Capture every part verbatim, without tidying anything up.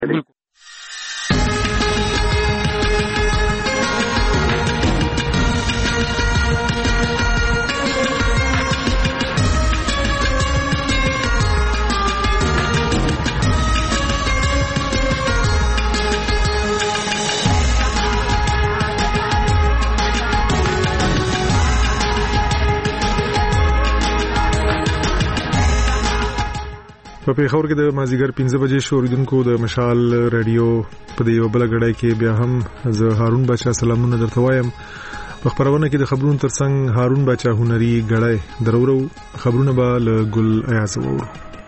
په پیښور کې د مازیګر پنځه بجې شوریدونکو د مشال رادیو په یو بل غړای کې بیا هم زه هارون بچا سلامونه درته وایم. په خبرونه کې د خبرونو ترڅنګ هارون بچا هنري غړای درورو خبرونه به له ګل ایاز وورو.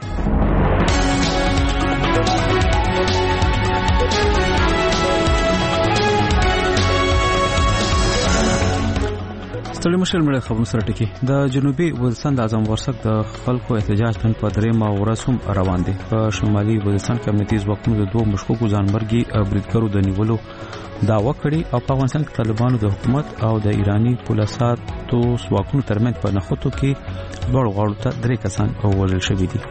ستړي مشر مړ خبرونه سره ټکی د جنوبي وزستان د اعظم ورسک د خلکو احتجاج نن په درېمه ورځ هم روان دي. په شمالي وزستان کې امنیتي ځواکونو د دوه مشکوکو ځانمرګي بریدګرو د نیولو دعوه کړې او په افغانستان کې طالبانو د حکومت او د ایرانی پولیساتو ځواکونو ترمنځ په نښتو کې دوه غاړو ته درې کسان وژل شوي دي.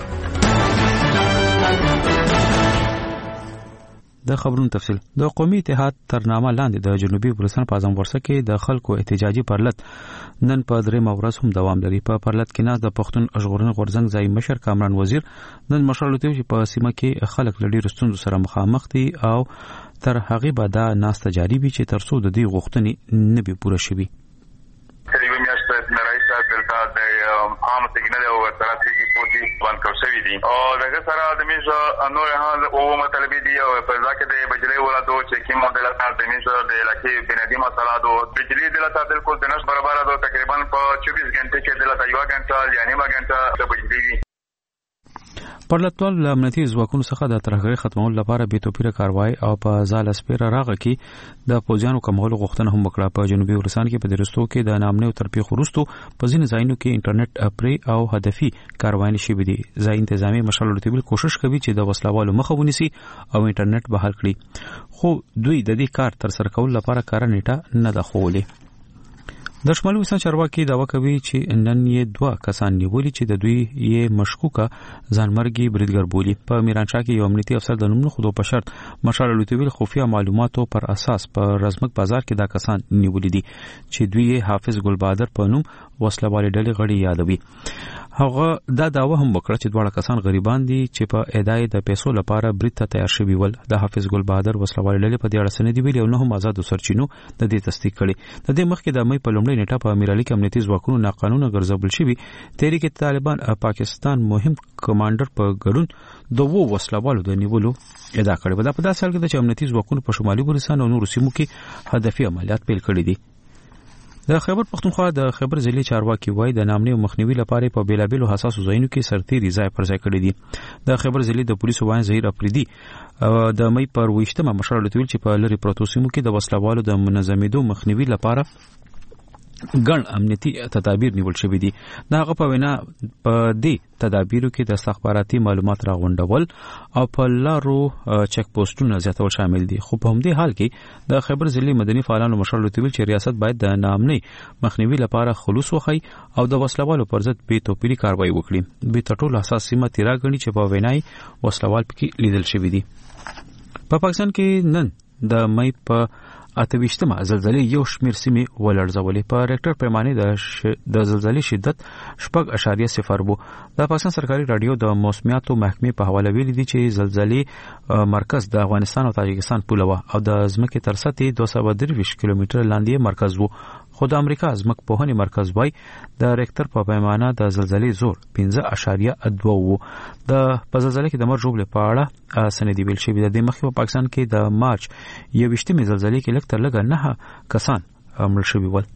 د خبرونو تفصیل د قومي اتحاد تر نامه لاندې د جنوبي وزستان په اعظم ورسک کې د خلکو احتجاجي پرلط نن په درېمه ورځ هم دوام لري. په پرلط کې ناز د پښتون ژغورنې غورځنګ ځای مشر کامران وزیر نن مشر لوتي چې په سیمه کې خلک لړۍ رستون سره مخامخ دي او تر هغه به دا ناس تجاري وي چې ترڅو د دې غوښتنې نه به پوره شي. تقریبا میاشت رئیس دلته د عام سیګنال او ترافیکي پولیس باندې کوشوي دي او دغه سره د میزه نور حال او مطلب دي او په ځکه د بجلی ولادو چې کوم مدل سره د میزه د علاقې بنادي مسله دو بجلی د لته بالکل د نش برابر ده تقریبا په چوبیس غنټه کې د لته یو غنټه یعنی ما غنټه د بجلی پرلطوال امنیتي ځواکونو څخه د ترهګرۍ ختمولو لپاره بې توپیره کاروای او په ځال سپیره راغه کې د پوځیانو کمولو غوښتنه هم وکړه. په جنوبي وزستان کې په درستو کې د نامنه او ترپیخ وروستو په ځینې ځایونو کې انټرنیټ اپری او هدفي کاروایي شوي دي. ځای انتظامی مشال لوتیبل کوشش کوي چې د وسلوالو مخه ونیسي او انټرنیټ بحال کړي خو دوی د دې کار تر سره کول لپاره کار نیټه نه ده خوولې. د شمالي وزستان چارواکي دعوا کوي چې نن یې دوه کسان نیولي چې د دوی یې مشکوکه ځانمرګي بریدګر بولي. په میرانشاه کې یو امنیتي افسر د نوم خودو په شرط مشال لوتیبل خفیه معلوماتو پر اساس په رزمک بازار کې دا کسان نیولي دي چې دوی یې حافظ ګل بهادر په نوم وسلوالي ډلې غړي یادوي. هغه دا دعوه هم وکړه چې دواړه کسان غریبان دي چې په ادای د پیسو لپاره برید ته تیار شوي ول. د حافظ ګل بهادر وسلوالي ډلې په دې اړه سند دی ویلي او نه هم آزاد سرچینو د دې تصدیق کړي. د دې مخکې د مې په لومړۍ نیټه په امیرعلي کې امنیتي ځواکونو ناقانونه ګرځول شوي تحریک طالبان پاکستان مهم کمانډر په ګډون د وو وسلوالو د نیولو ادعا کړې. دا په داسې حال کې چې امنیتي ځواکونو په شمالي وزستان او نورو سیمو کې هدفي عملیات پیل کړي دي. د خیبر پختونخوا د خیبر ضلع چارواکي وای د نامنه مخنیوي لپاره په بیلابیلو حساسو ځایونو کې سرتیري ځای پر ځای کړی دي. د خیبر ضلع د پولیسو وای ظهیر افریدي د مې پر وشتمه مشر لوتویل چې په لری پروتو سیمو کې د وسلوالو د منظمېدو مخنیوي لپاره ګڼ امنیتي تدابیر نیول شوي دي. دا هغه په وینا په دې تدابیرو کې د استخباراتي معلومات راغونډول او په لارو چک پوسټونو زیاتول شامل دي. خو په همدې حال کې د خیبر ضلع مدني فعالانو مشر لوتویل چې ریاست باید د نامنۍ مخنیوي لپاره خلوص وخی او د وسلوالو پر ضد بې توپیري کاروایی وکړي. به تر ټولو حساس سیمه تیرا غني چې په وینای وسلوال پکې لیدل شوي دي. په پاکستان کې نن د مې په اتويشتمه زلزلې یو شمیر سیمې ولړزولې. په ریکټر پیمانه د ش... د زلزلې شدت شپږ اشاریه صفر وو. د پاکستان سرکاري رادیو د موسمیاتو محکمې په حواله ویلي دي چې زلزلې مرکز د افغانستان او تاجکستان پوله و او د ځمکې تر سطحې دوه سوه درویشت کیلومتره لاندې مرکز وو. خو د امریکا ځمک پوهنې مرکز وای د ریکټر په پیمانه د زلزلې زور پنځه اشاریه دوه وو. د په زلزلې کې د مرګ ژوبل په اړه سندې ویل شوی د مخکې په پاکستان کې د مارچ یوویشتمې زلزلې کې لږ تر لږه نه کسان مړ شوي ول.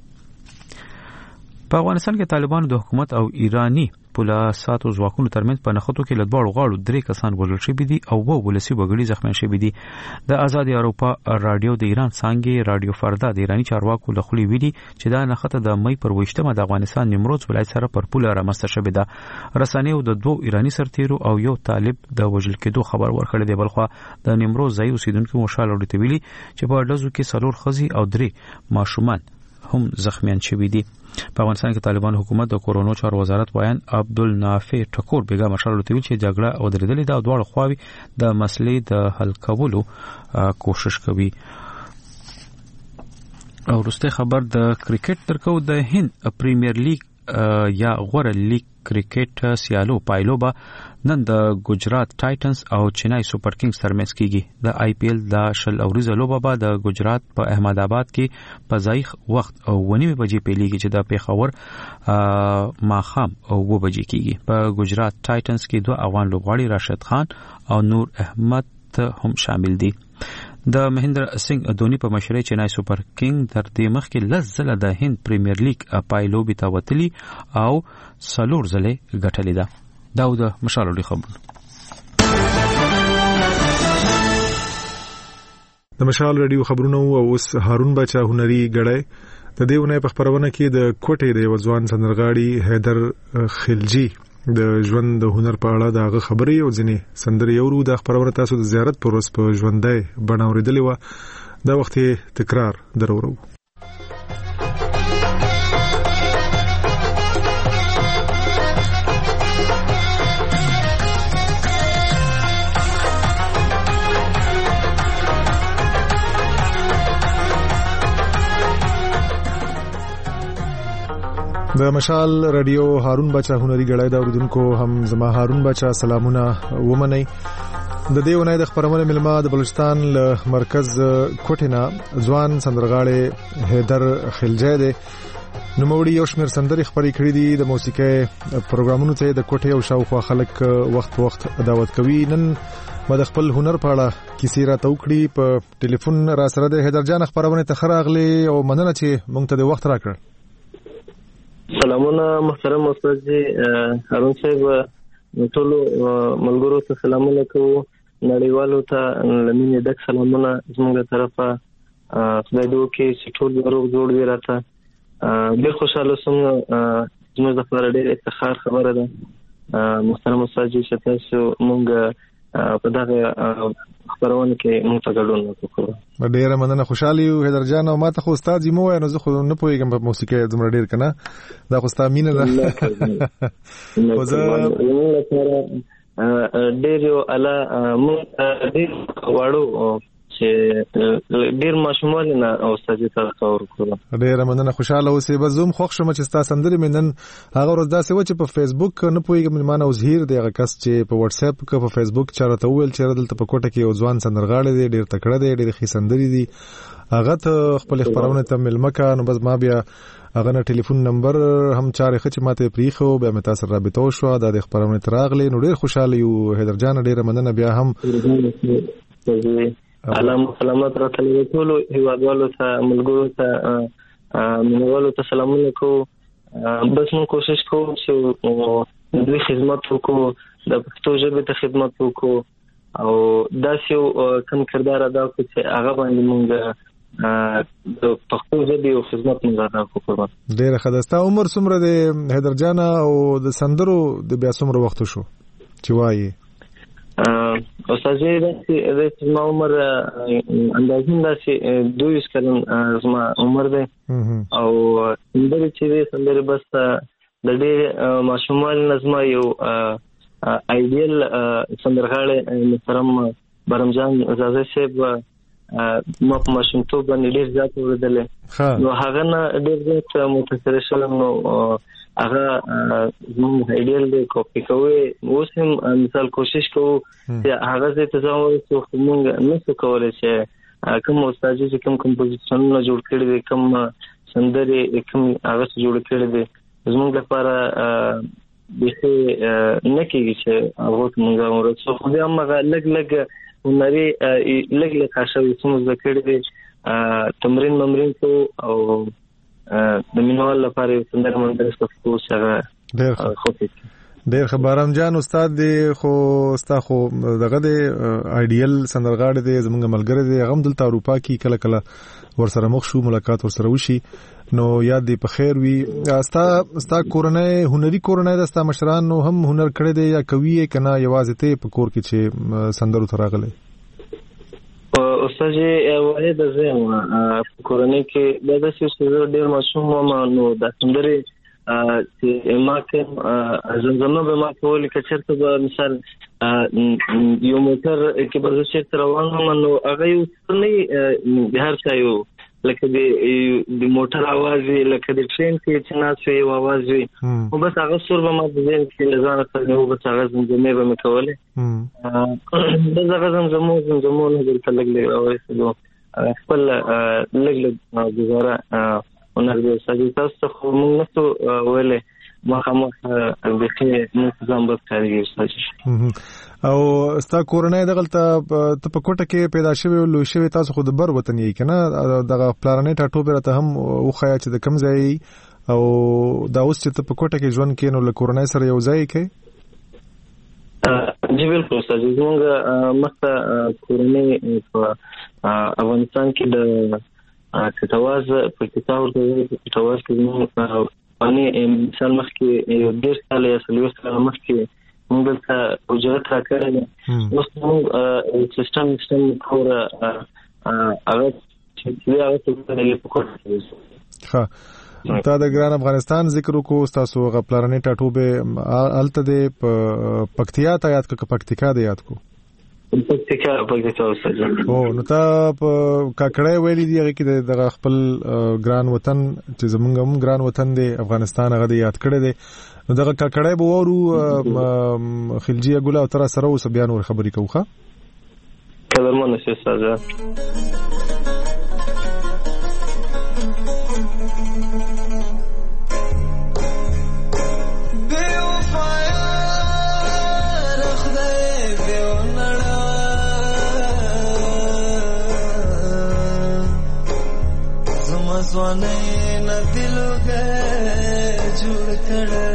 په افغانستان کې طالبانو د حکومت او ایرانی پولیساتو ځواکونو ترمنځ په نښتو کې لږ غاړو درې کسان وژل شوي دي او وو ولسی وګړي زخمیان شوي دي. د آزادي اروپا رادیو د ایران څنګه رادیو فردا د ایرانی چارواکو له خولي ویلي چې دا نښته د مې پر وشتمه د افغانستان نیمروز ولایت سره پر پوله رامسته شوې ده. رسنیو د دوه ایرانی سرتیرو او یو طالب د وژل کېدو خبر ورکړی دی. بلخو د نیمروز ځای اوسیدونکو مشال اورته ویلي چې په ډزو کې څلور خزي او درې ماشومان هم زخمیان شوي دي. په افغانستان کې طالبان حکومت د کورونو چارو وزارت وایان عبدالنافع ټکور بیګا مشال لوتوي چې جګړه او درېدلې دا دواړه خواوي د مسلې د حل کولو کوشش کوي. او وروسته خبر د کرکټ ترکو د هند پریمیر لیگ یا غوره لیگ کرکټ سیالو پایلوبه نن د ګجرات ټایټنز او چنای سوپر کینګز ترمنځ کیږي. د آی پی ایل د شل اوریزه لوبه به د ګجرات په احمد آباد کې په ځای وخت او ونیمه بجې پیلېږي چې د پیښور ماښام او و بجې کیږي. په ګجرات ټایټنز کې دوه افغان لوبغاړي راشد خان او نور احمد هم شامل دي. د مهندر سنگ دونی په مشرۍ چنای سوپر کینګ تر دې مخکې لس ځله د هند پریمیر لیگ پایلوبې ته وتلي او څلور ځلې ګټلې ده. دا د مشالولي خبرونه. د مشال رادیو خبرونه او اوس هارون بچا هنري غړی د دې ونې په خبرونه کې د کوټې د وځوان سندرغاړي حیدر خلجی د ژوند د هنر په اړه دغه خبرې او ځینې سندرې اورو. د خبرونه تاسو د زیارت پر ورځ په ژوندۍ بڼه اوریدلې و. دا وخت تکرار درورو. د مشال رادیو هارون بچا هنري غړای دا اوریدونکو هم زما هارون بچا سلامونه ومنئ. د دې ونې د خبرونه ملما د بلوچستان له مرکز کوټینا ځوان سندرغاړي حیدر خلجی دی. نو موړي یو شمیر سندري خبرې کړې دي د موسیقي پروګرامونو ته د کوټې او شاوخوا خلک وخت وخت دعوت کوي. نن ما د خپل هنر په اړه کیسې را توکړي په ټلیفون را سره د حیدر جان خبرونه ته خراغلي او مننه چې مونږ ته د وخت راکړ. سلامونه محترم استاد جی هارون صاحب ټول ملګرو ته سلامونه کوو. نړیوالو ته لمنې ډک سلامونه زموږ طرفه. خدای دې وکړي چې ټول روغ جوړ وي. راته ډېر خوشاله سوم. زموږ لپاره ډېر افتخار خبره ده محترم استاد جی چې تاسو مونږ په دغه خبرونه کې مونږ ته ګډون وکړو. ډېر مننه. خوشاله یو حیدر جان. او ما ته خو استاد یې مو نو زه خو نه پوهیږم په موسیقي زموږ ډېر کنه دا خو استاد مینه ده. خو زه ډېر یو الا مونږ ډېر واړو چې ډېر ماشومان نه او استاد ته کار وکړو. ډېر مننه. خوشاله اوسې. به زوم خوښ شوم چې تاسو سندري مې نن هغه ورځ داسې و چې په فیسبوک نه پوهیږم مانه وزهیر دی هغه کس چې په واتس اپ کې په فیسبوک چارته ویل چې دلته په کوټه کې یو ځوان سندرغاړي دی ډېر تکړه دی ډېر ښه سندري دي هغه ته خپل خبرونه ته ملمکه. نو بس ما بیا هغه نه ټلیفون نمبر هم چارې خچ ماته پریخو بیا مې تاسو رابطه وشو د خبرونه تراغلي. نو ډېر خوشاله یو حیدر جان. ډېر مننه. بیا هم علام سلامت راته ټول هیوادوالو ته ملګرو ته منوالو ته سلامونه کوو. بس موږ کوشش کوو چې دوی خدمت وکړو د پښتو ژبې ته خدمت وکړو او داسې یو کم کردار ادا کړو چې هغه باندې موږ د پښتو ژبې او خدمت موږ ادا وکړو. ډېر ښه ده. ستا عمر څومره دی حیدر جان او د سندرو د بیا څومره وخت شو چې وایي؟ استاد جی د ما عمر اندازین داسې دویس کلن زما عمر دی او سندرې چې دی سندرې بس د ډېر ماشومان نظمه یو آیډیل سندرغاړی محترم برمجان زازی صاحب ما په ماشومتوب باندې ډېر زیات اورېدلی نو هغه نه ډېر زیات متاثره شوم. نو هغه زموږ آیډیل دی کاپي کوي. اوس هم مثال کوشش کوو چې هغه ځای ته ځو چې موږ نشو کولی چې کوم استاد چې کوم کمپوزیشنونه جوړ کړي دي کوم سندرې کوم هغه جوړ کړي دي زموږ لپاره بیخي نه کېږي چې هغه موږ ورسو. خو بیا هم هغه لږ لږ هنري لږ لږ خاصوي چې موږ زده کړي دي تمرین ممرین کوو او د مینوال لپاره یو سندر مندرس کوو چې هغه ډېر ښه ډېر ښه. بارم جان استاد دی خو ستا خو دغه دی آیډیل سندرغاړی دی زموږ ملګری دی هغه هم دلته اروپا کې کله کله ورسره مخ شو ملاقات ورسره وشي نو یاد دی په خیر وي. ستا ستا کورنۍ هنري کورنۍ ده ستا مشرانو هم هنر کړی دی یا کوي که نه یوازې ته په کور کې چې سندرو ته راغلی؟ استاد واحد زم کورنۍ کې د داسې څه ډېر ماشوم ما نو د سندري چې ما کې زمزمه به ما کول کې چرته به مثال یو موټر کې به چې روانم نو هغه یو نه هر څه یو لکه د د موټر आवाज لکه د ټرین کې چې ناسې یو आवाज وي او بس هغه سور به ما د ځین کې ځان سره یو بس هغه زمزمه به مکوله د هغه زمزمه زمزمه نه درته لګلې او نو خپل لګلې گزاره ونرجو ساجي تاسو خو موږ نو ولې مخامخ د کې نظام به کاریږي ساجي او ستا کورنۍ دغلته ته په کوټه کې پیدا شوی او لوی شوی تاسو خو د بر وطن یې کنه دغه پلانټ ټاټو بیرته هم وخیا چې د کم ځای او دا اوس چې ته په کوټه کې ژوند کین او له کورنۍ سره یو ځای کې جی بالکل ساجي موږ مخته کورنۍ په افغانستان کې د کټواز په کتاب ورته کټواز کې موږ باندې مثال مخ کې یو ډیر سال یا سلوي سال مخ کې موږ ته اجازه راکړل اوس موږ سیستم سیستم کور هغه چې هغه څه په کوټه کې ها تا د ګران افغانستان ذکر کو تاسو غ پلانټ ټاټو به الته د پکتیا ته یاد ک پکتیکا د یاد کو پکتیکا پکتیکا اوسه او نو تا کاکړای ویلي دی هغه کې د خپل ګران وطن چې زمونږ هم ګران وطن دی افغانستان هغه د یاد کړی دی نو دغه کاکړای به ورو خلجی ګل او تر سره اوس بیان ور خبرې کوخه کله مونږ څه ساده زوانه نه دلوګه جوړ کړه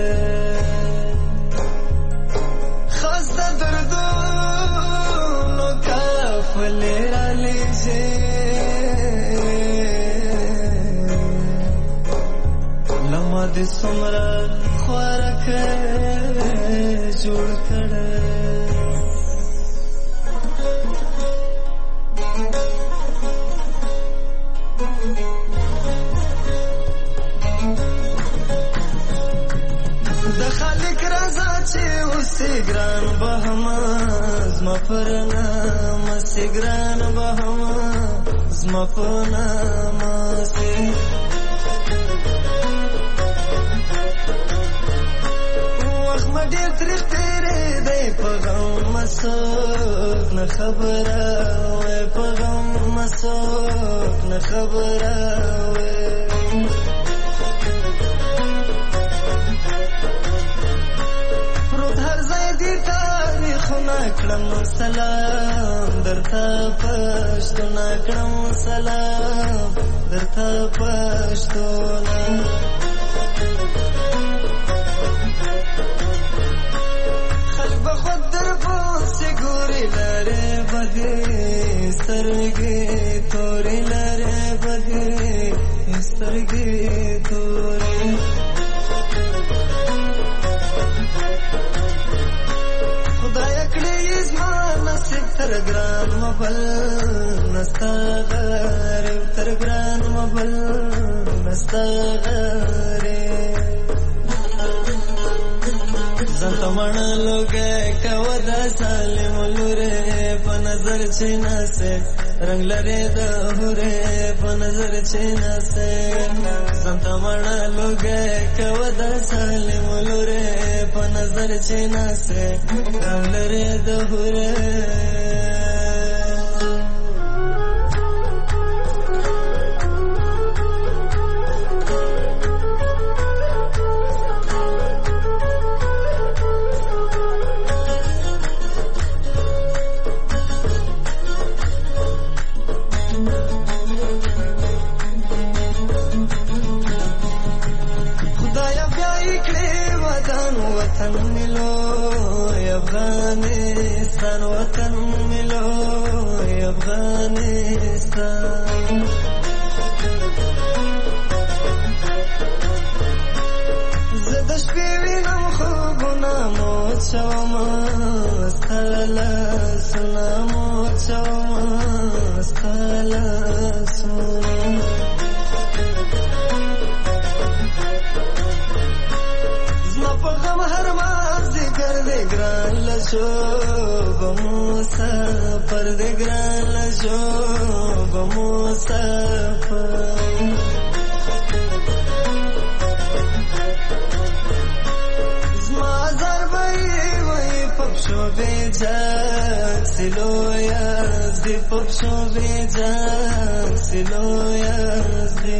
خاص د دردونو کافلې را لېږي لمه دې څومره خوارکه جوړ کړه سیگران بهما زما پرنا ما سیگران بهما زما پرنا ما سی وخت ما ډیر تریخ تیرې دی په غم مسوک نه خبره وای په غم مسوک نه خبره وای کړم سلام درته پښتون کړم سلام درته پښتون خلک به خود در پوسې ګوري لارې بدې سترګې تورې لارې بدې سترګې تورې تر ګران مبل نستا غره تر ګران مبل نستا غره زنته مړ لوګه کودا سالم لوره په نظر چیناسه رنگ لره د هوره په نظر چیناسه زنته مړ لوګه کودا سالم لوره په نظر چیناسه رنگ لره د هوره افغانستان وطن ملو افغانستان زد شپې وینم خوبونه موت شوم ستاله سنا موت شوم ستاله سونه زما په غم هر مازدیګر دی ګران لشو به مسافر دی ګران لشو به مسافر پپشو بیجان سلو یازدی پپشو بیجان سلو یازدی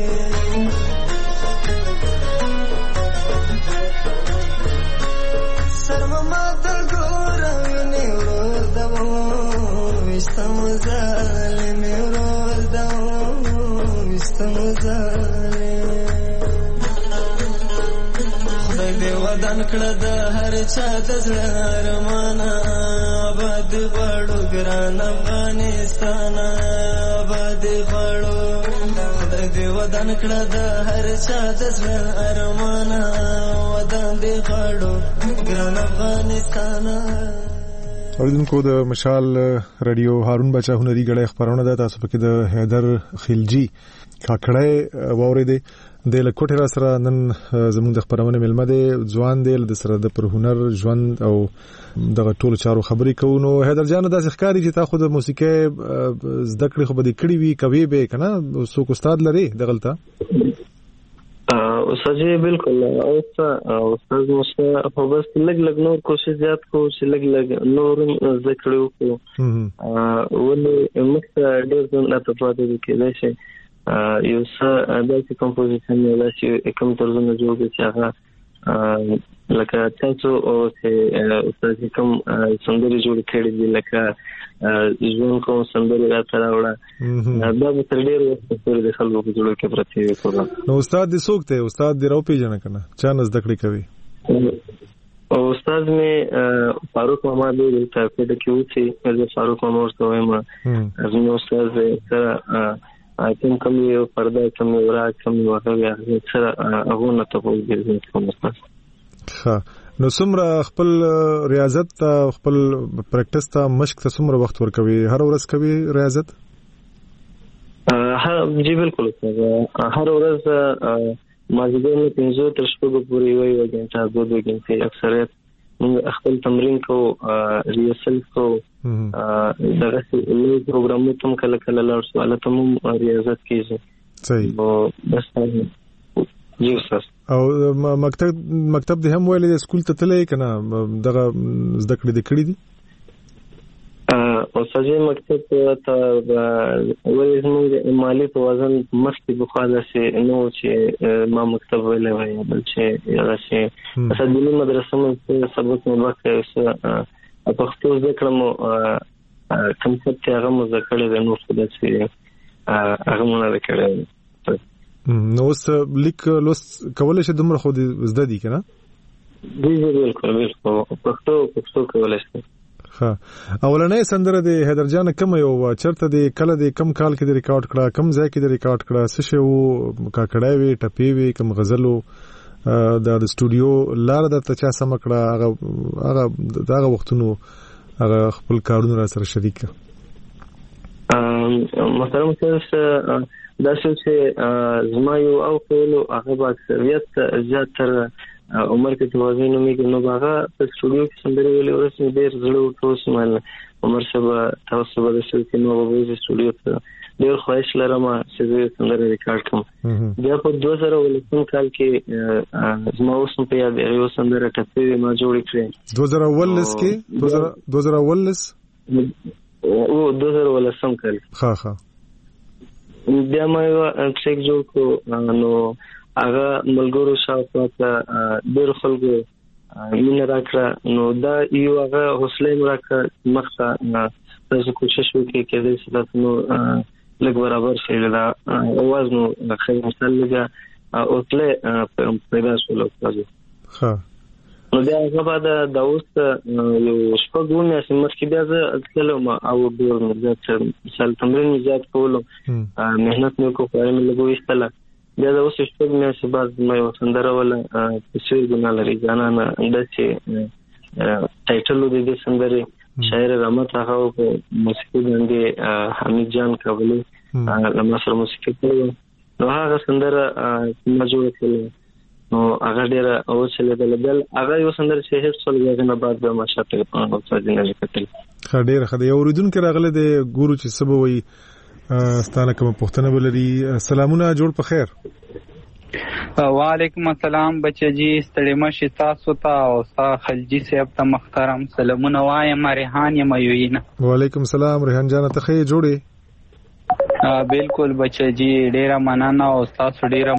سرم ماتل گورمی ورود دمو ویستم ظالمی ورود دمو ویستم ظالمی خدای دی ودان کړه د هر چا د زړه ارمانه آباد غواړو ګران افغانستان آباد غواړو خدای دی ودان کړه د هر چا د زړه ارمانه ودان دی غواړو ګران افغانستان. اوریدونکو د مشال رادیو هارون بچا هنري غړې خبرونه ده تاسو پکې د حیدر خلجی کاکړې واورېدې د لکوټه را سره نن زموږ د خبرونه ملمه ده ځوان دی د سره د پر هنر ژوند او دغه ټول چارو خبرې کوو. حیدر جان داسې ښکاری چې تا خو د موسیقي زده کړې خو به دې کړې وي کوي به کنه څوک استاد لري دغلته استاد جی بالکل او استاد موسی په بس لګ لګ نور کوشش زیات کو چې لګ لګ نور ذکر وکړو ولې مخته ډېر ځنه ته پاتې کېدای شي یو څه داسې کمپوزیشن نه لاسي کوم طرزونه جوړ کړي هغه لکه تاسو او چې استاد کوم سندري جوړ کړي دي لکه ژوند کوم سندري راته راوړه دا به تر ډېر وخت پورې د خلکو په جوړ کې پرتی وي. نو استاد دې څوک دی؟ استاد دې راو پیژنه کنه چا نزد کړی کوي؟ او استاد مې فاروق ماما دې ته پیدا کیو چې فاروق ماما ورته وایم زموږ استاد سره اته کوم یو پرده کوم ورا کوم وغه سره هغه نه ته وګورئ کوم څه. ها نو څومره خپل ریاضت ته خپل پریکټس ته مشق ته څومره وخت ورکوي؟ هر ورځ کوي ریاضت؟ ها جی بالکل هر ورځ مازیګر نه پنځه تر شپږ پورې وي وګڼه دوه دوه غنټې اکثریت موږ خپل تمرین کو ریهرسل کو دغه لوی پروګرامونه تم کله کله لار سواله تم ریاضت کیږي. صحیح او بس یو څه او مکتب مکتب دې هم ویلې سکول ته تلې کنه دغه زده کړې دې کړې دي؟ او سجې مکتب ته ولې زموږ مالی توازن مخکې بخاله سي نو چې ما مکتب ویلې وای بل چې هغه شي اسدلی مدرسه مې سبق مې وکړ په پښتو ذکر مو کنسپټ هغه مو ذکر دی نو څه دي هغه مونږ وکړل. نو اوس لیک لوس کولای شي دومره خو دې زده دي کنه؟ دی بالکل بالکل پښتو پښتو کولای شي. ها اولنې سندره د حیدر جان کوم یو چرته د کله د کم کال کې د ریکارډ کړه کم ځای کې د ریکارډ کړه څه شی وو کاکړای وی ټپی وی کم غزلو د استودیو لار د تچا سم کړه هغه هغه دغه وختونو هغه خپل کارونه را سره شریک محترم تاسو دا چې زما یو او کولو هغه با اکثریت زیات تر عمر کې توازن نه میږي نو هغه په استودیو کې سندري ویلې ورسې ډېر زړه وټوس مال عمر شبا تاسو به د شل کې نو په استودیو کې ډېر خواهش لرم چې زه سندري ریکارډ کړم. بیا په دوه زره ولسم کال کې زما اوس په یاد یو سندره ټپې ما جوړ کړې دوه زره ولس کې دوه زره ولس او دوه زره ولسم کال ها ها بیا ما یو ټریک جوړ کو نو هغه ملګرو شاوخوا ته ډېر خلکو مینه راکړه نو دا یو هغه حوصله مې راکړه مخته تاسو کوشش وکړئ چې دې څه نو لږ برابر شي دا اواز نو خیر مثال لګا او تل پیدا شول تاسو ها نو دا هغه بعد دا اوس یو شپږونه سمر کې بیا زه کلم او ډېر زیات مثال تمرین زیات کولم مهنت مې کو پاره مې لګوي استله بیا دا اوس شپږ میاشتې بعد مې وسندره ولا څه ګنا لري ځانا نه انداسې ټایټل د دې سندري شاعر رحمت هغه په موسیقي باندې حمید جان کابلی لمه سره موسیقي کوي نو هغه سندره ما جوړ کړل نو هغه ډیره او چې د بل هغه یو سندره چې هیڅ څول غوښنه نه بعد به ما شاته په ځای نه لیکل خډیر خدای اوریدونکو راغله د ګورو چې سبوي ستانه کوم پښتنه ولري سلامونه جوړ په خیر وعلیکم السلام بچی ستړي مشي تاسو ته او ستا خلجی صاحب ته محترم سلامونه وایم ریحان یم یوینا وعلیکم السلام ریحان جان ته خې جوړې بالکل بچی ډیره مننه او تاسو ډیره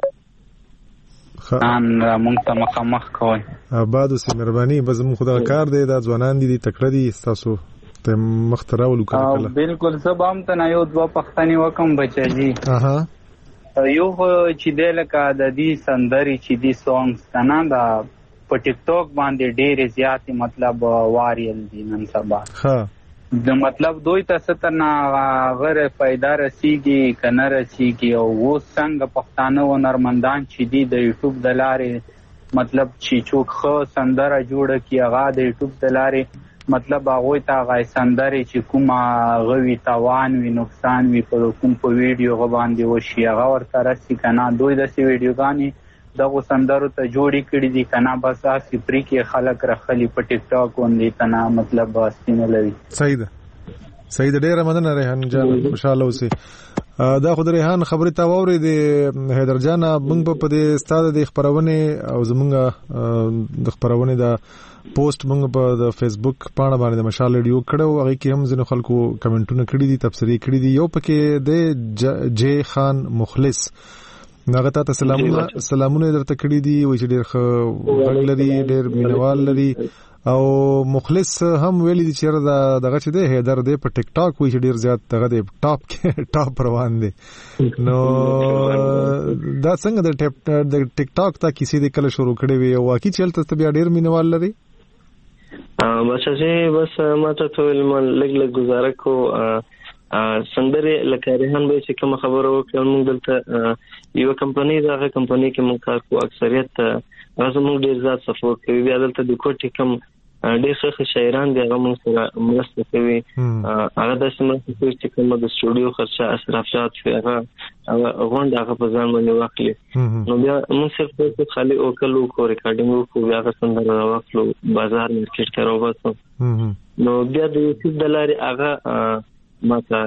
ان مونږ ته مخامخ کوي آباد اوسې مهرباني بس مون خدای کار دی دا ځوانان دي تکړه دي تاسو ته مخترا ولو کړل بالکل سب هم ته یو دوا پښتني وکم بچی اها یو چې د لکه د دې سندري چې دي سونګز کنه دا په ټیک ټاک باندې ډېر زیات مطلب وایرل دي نن سبا ها د مطلب دوی ته ستنه غیر فائدہ رسیږي کنه رسیږي او و څنګه پښتانه و نرمندان چې دي د یوټیوب د لارې مطلب چې څوک خو سندره جوړه کی هغه د یوټیوب د لارې مطلب هغه ته غي سندري چې کومه غوي تاوان وي نقصان وي په کوم په ویډیو غو باندې وشي هغه ورته راسي کنه دوی د سی ویډیوګانی دغه سندرو ته جوړی کړی دي کنه بس اسی پری کې خلک راخلي په ټیک ټاک باندې کنه مطلب سینه لوي صحیح ده صحیح ده ډیره مننه ریحان جان خوشاله اوسئ دا خو د ریحان خبرې تا ووري د حیدر جان موږ په دې استاد د خبرونه او زمونږ د خبرونه د پوسټ موږ په د فیسبوک پاڼه باندې د مشال ریډیو کړو هغه کې هم ځینو خلکو کمنټونه کړي دي تبصری کړي دي یو پکې د جے خان مخلص ناغه ته سلامونه سلامونه درته کړي دي وای چې ډېر غږ لري ډېر مینوال لري او مخلص هم ویلي دي چې دا دغه چې دی هیدر دی په ټیک ټاک وای چې ډېر زیات دغه دی ټاپ کې ټاپ روان دي نو دا څنګه د ټیک د ټیک ټاک ته کیسې د کله شروع کړي وي او کی چلته بیا ډېر مینوال لري بس چې بس ماته ته ول لګ لګ گزاره کو سندره لکه ریحان به چې کوم خبرو وکړم موږ دلته یو کمپنی دغه کمپنی کې موږ کار کوو اکثریت هغه موږ ډیر زیات سپورټ کوي بیا دلته د کوټي کوم ډیر ښه شاعران دي هغه موږ سره مرسته کوي هغه د سیمه چې کوم د استودیو خرچه اسرافات هغه غونډه هغه په ځان باندې واخلي نو بیا موږ صرف خالي او کلو کو ریکارډینګ کو بیا سندره راوخلو بازار مارکیټ ته راوځو نو بیا د یوټیوب د لارې هغه ماته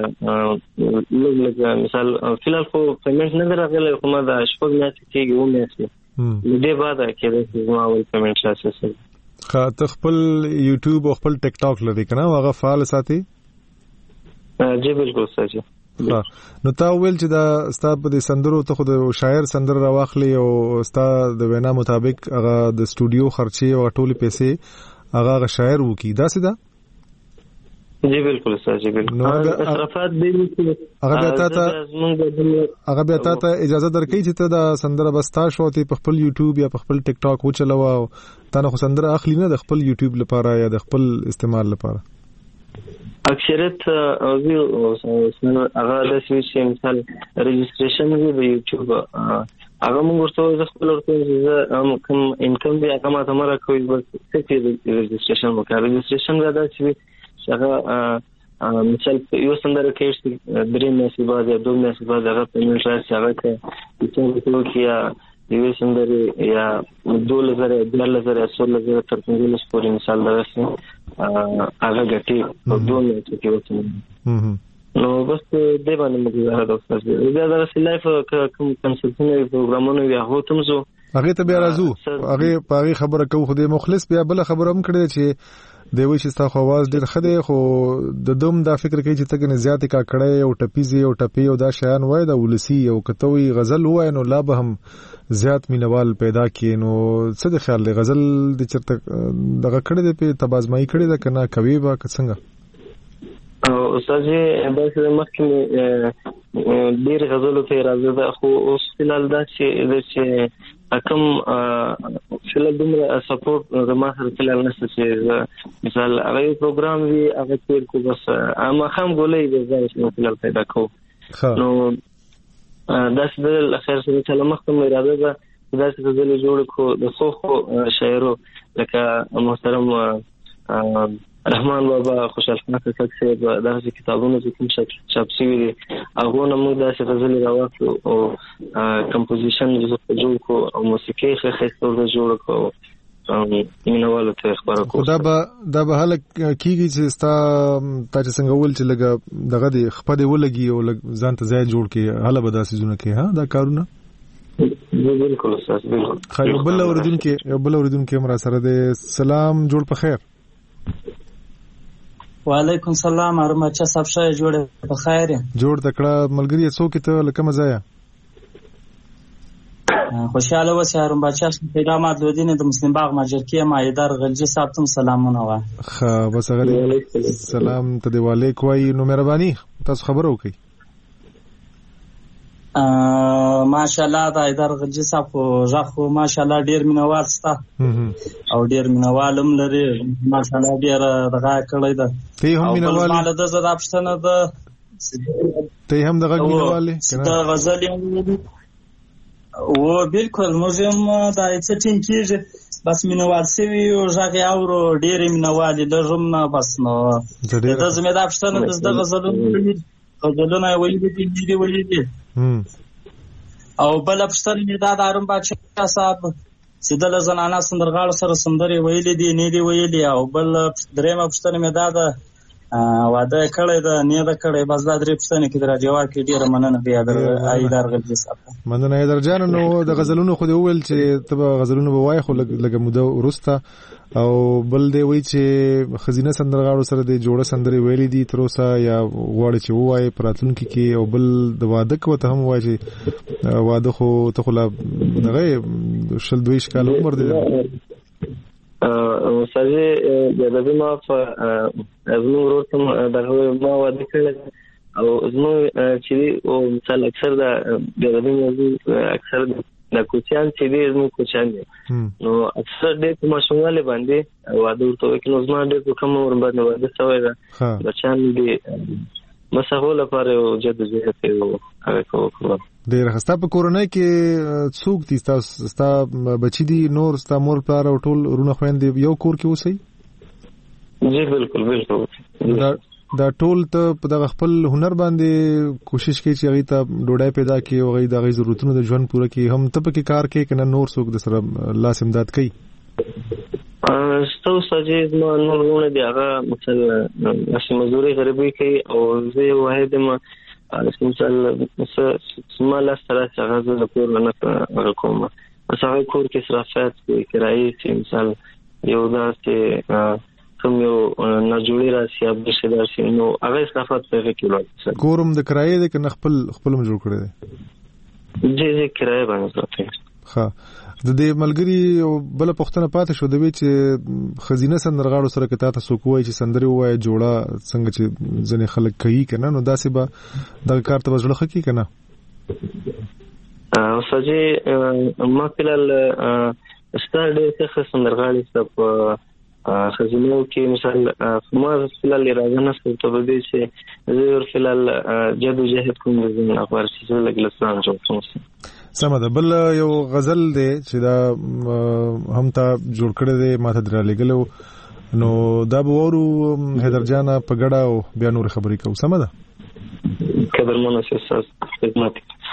لږ لږ مثال فلال خو پیمنټ نه راغلی خو ما د شپږ میاشتې کېږي اوه میاشتې نو دې بعد کېدای شي زما اول پیمنټ راشي ښه ته خپل یوټیوب او خپل ټیک ټاک لري که نه هغه فعال ساتي جی بالکل ساتي نو تا ویل چې دا ستا په دې سندرو ته خو د شاعر سندره راواخلي او ستا د وینا مطابق هغه د استودیو خرچې او ټولې پیسې هغه هغه شاعر وکړي داسې ده جی بالکل سر جی بالکل اصرافات دی هغه بیا ته هغه بیا ته اجازه درکې چې ته دا سندره بستا شو ته په خپل یوټیوب یا په خپل ټیک ټاک وچلو او تا نه سندره اخلي نه د خپل یوټیوب لپاره یا د خپل استعمال لپاره اکثریت او هغه د سوي مثال رجسټریشن دی د یوټیوب هغه موږ ورته د خپل ورته کوم انکم دی هغه ما ته مره کوي بس څه رجسټریشن وکړه رجسټریشن دا چې هغه مثال یو سندره کې درې میاشتې بعد یا دوه میاشتې بعد هغه پیمنټ راشي هغه کې چې څه یا یو سندره یا دوه لزر دوه لزر څو لزر تر پنځه لس پورې مثال درسه هغه ګټي په دوه میاشتې کې وته نو بس دې باندې موږ زه دا اوسه دا د لایف کوم کنسلټنټ پروګرامونه یا هوتم زو هغه ته بیا راځو هغه پاره خبره کوو خو د مخلص بیا بل خبره هم کړی چې دی وی چې تاسو आवाज ډیر خدي خو د دوم دا فکر کوي چې تګ نه زیات کا کړي او ټپیزي او ټپي او دا شیان وای دا ولسی او کتوي غزل وای نو لا به هم زیات مینوال پیدا کړي نو څه د خیال غزل د چرته دغه کړي د په تبازمای کړي دا کنه کوي با څنګه او استاد به مخکې ډیر غزل ته راځي دا خو اوس فلال دا چې اکم فلال دومره سپورټ زما سره فلال نشته چې مثال هغه پروګرام وی هغه تیر کو بس اما خام غولې د ځای چې فلال پیدا کو نو دا چې د خیر سره چې مخکې اراده ده دا چې غزل جوړ کو د خو خو شاعرو لکه محترم رحمان بابا خوشحال خان کاکا صاحب دغه کتابونه چې کوم چاپ شوي دي هغه نه موږ داسې غزلې راوړو او کمپوزیشن یې جوړ کو او موسیقي ښه ښه جوړ کو او مینوالو ته خبره کو دا به دا به هله کیږي چې ستا تا چې څنګه ول چې لګه دغه دی خپه دی ولګي او ځان ته ځای جوړ کې هله به داسې زونه کې ها دا کارونه بالکل استاد بالکل خیر بل اوریدونکو یو بل اوریدونکو مرا سره دی سلام جوړ په خیر وعلیکم السلام هارون بچا صاحب شه جوړ په خیر جوړ تکړه ملګری څوک ته لکه مزایا خوشاله وسه هارون بچا پیغام ادودین د مسلم باغ ماجرکی مایدار غلجی صاحب تم سلامونه وا خا بس غلی سلام ته دی وعلیکم نو مهرباني تاسو خبرو کوي ماشاءالله دا ایدار غلجی صاحب ژغه ماشاءالله ډیر مینوال ستا او ډیر مینوالم لري ماشاءالله ډیر دغه کړی دا ته هم مینوال مال د زړه پښتنه ده ته هم دغه مینوال کنه دا غزل او بالکل موږ هم دا څه ټین کیږي بس مینوال سوي او ژغه اورو ډیر مینوال لږم نه بس نو د زمې دا پښتنه د غزلونو غزلونه ویلي دي دي ویلي دي او بل پښتنه مې دا د هارون بچا صاحب چې د زنانه سندرغاړو سره سندري ویلي دي نه دی ویلي او بل درېمه پښتنه مې دا د واده کړی دا نه دا کړی بس دا درې پښتنه کې درا جواب کې ډیره مننه بیا در ایدار غلجی صاحب مننه ایدار جان نو د غزلونو خو دی ویل چې تبه غزلونو به وای خو لګه موده ورسته او بل دی وی چې خزینه سندرغاړو سره د جوړه سندري ویلي دي تر اوسه یا غواړي چې وای پراتونکو کې او بل د واده کو ته هم وای چې واده خو ته خو دغه شل دویش کال عمر دی او سړی د دې ما په ازمو ورته دغه ما واده کړل او ازمو چې او مثال اکثر د دې موضوع اکثر د کوچیان چې دې ازمو کوچیان نو اکثر دې کومه شماله باندې واده ورته کې نو زما دې کوم ور باندې واده شوی دا بچان دې مسحول لپاره او جد جهت او هغه کوو ډیر خسته په کورونای کې څوک دي تاسو ستا بچی دي نور ستا مور پلار او ټول رونه خويندې یو کور کې اوسئ جی بالکل بالکل دا دا ټول ته په دغه خپل هنر باندې کوشش کوي چې هغه ته ډوډۍ پیدا کړي او هغه د غي ضرورتونو د ژوند پوره کړي هم ته په کې کار کوي کنه نور څوک د سره لاس امداد کوي ستو سجید نو نورونه دی هغه مثلا اسی مزدوري غریبي کوي او زه واحد ما مثلا سماله سره څنګه د کور نه کوم مثلا کور کې صرافات کوي کرایي چې مثلا یو داسې کوم یو نه جوړی راشي اب د شدار سي نو هغه صرافات په کې لوي کورم د کرایي د کنه خپل خپل جوړ کړی دی جی جی کرایي باندې ځاتې ها د دې ملګری بل پښتنه پاتې شو د وی چې خزینه سندرغاړو سره کته تاسو کوی چې سندري وای جوړه څنګه چې ځنې خلک کوي کنه نو داسې به د کار ته وځل خکی کنه او سجی ما فلال استاد دې څه سندرغاړي سپ خزینه کې مثال ما فلال راځنه څه ته به چې زه فلال جدو جهد کوم د اخبار چې لګلسان جوړ سمه ده بل یو غزل دی چې دا هم تا جوړ کړی دی ماته درالېګلو نو دا به ورو حیدر جان په ګډه او بیا نور خبرې کوو سمه ده قدرمنه سیاست خدمت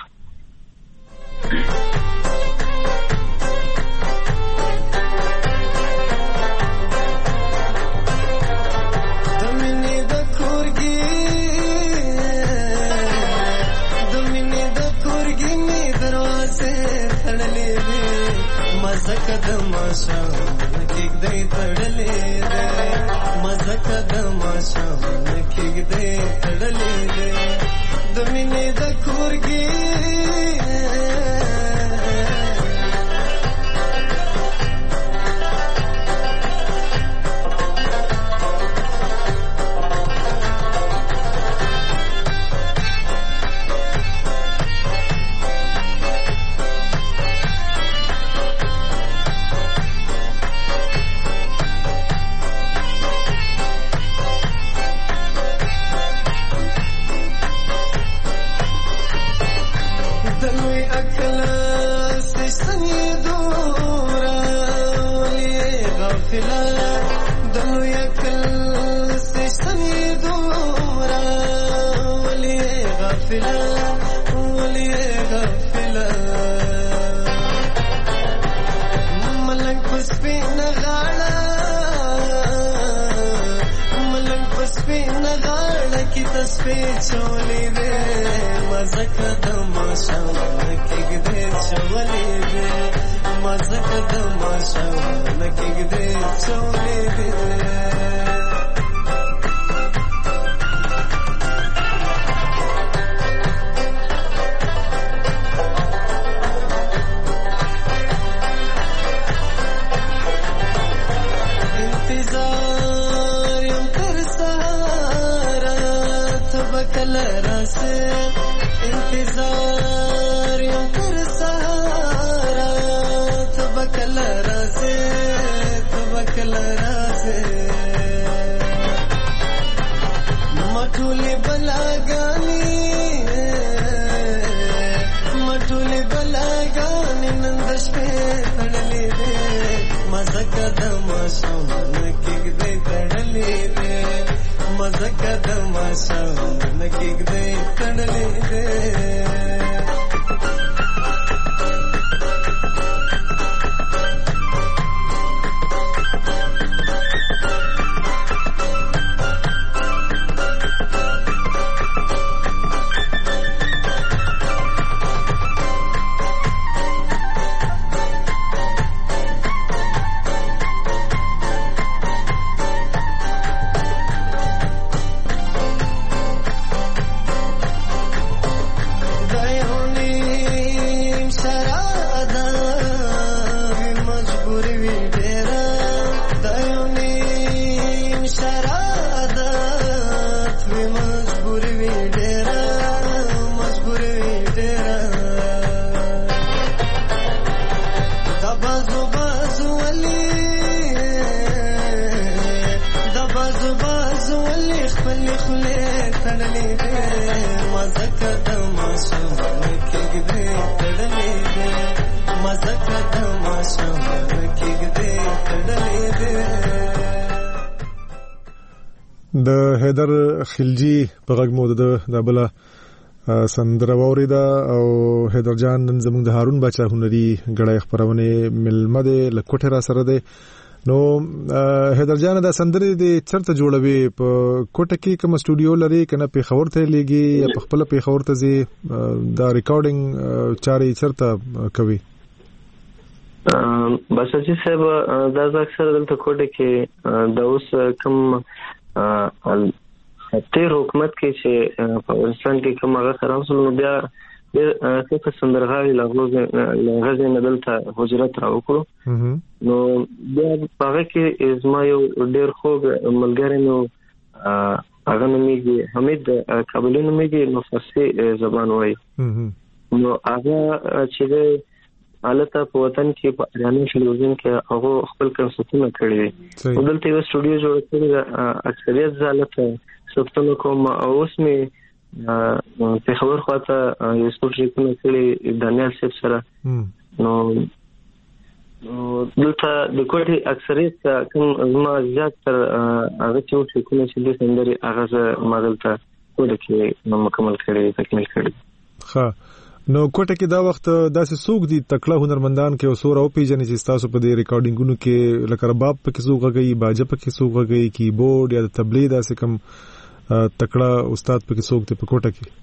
قدم شام کېګ دې تړلې ده مزه قدم شام کېګ دې تړلې ده د مینې د کورګي غافله ولې غافله ملنګ پسپین غاړه ملنګ پسپین غاړه کې تسبیح چولې دې مزه کدم شاو کې دې چولې دې مزه کدم شاو کې دې چولې دې انتظار یم تر سهارا تبکل رازه تبکل رازه مټولې بلاګانی مټولې بلاګانی نن د شپې تړلې دې مزه کدم شاو کې دې تړلې دې مزه کدم شاو کې دې تړلې دې د حیدر خلجی په غږ مو د بل سندره ووریده او حیدر جان نن زموږ د هارون بچا هنري غړای خبرونه ملمه ده لکوټه را سره ده نو حیدر جان دا سندره د چرته جوړوي په کوټه کې کوم سټوډیو لري کنه په خبر ته لګي یا په خپل په خبر ته زی دا ریکارډینګ چاري چرته کوي بس چې صاحب دا اکثر دلته کوټه کې د اوس کوم تیر حکومت کې چې په افغانستان کې کوم هغه سره وسلو بیا د څه سندرغاړي لغزه نه دلته هجرت راوکړو نو بیا هغه کې ازما یو ډېر خوږ ملګری نو هغه نومېږي حمید کابلي نومېږي نو فارسي زبان وایي نو هغه چې حالت په وطن کې په اریانه ټلویزیون کې هغه خپل کنسرتونه کړی دي دلته یو سټوډیو جوړ کړی اکثریت ځاله سپتنو کوم اوس می په خبر خواته یو سټوډیو کړی دانیال صاحب سره نو دلته د کوټي اکثریت کوم ما زیات تر هغه چې کوم چې د سندري هغه ماډل ته کوټه کې مکمل کړی تکمیل کړی ښه نو کوټه کې دا وخت داسې سوق دي تکړه هنرمندان کې اوسور او پیجنې چې تاسو په دې ریکارډینګونو کې لکه رباب په کې سوق غږی باجه په کې سوق غږی کیبورډ یا تبلې داسې کوم تکړه استاد په کې سوق دي په کوټه کې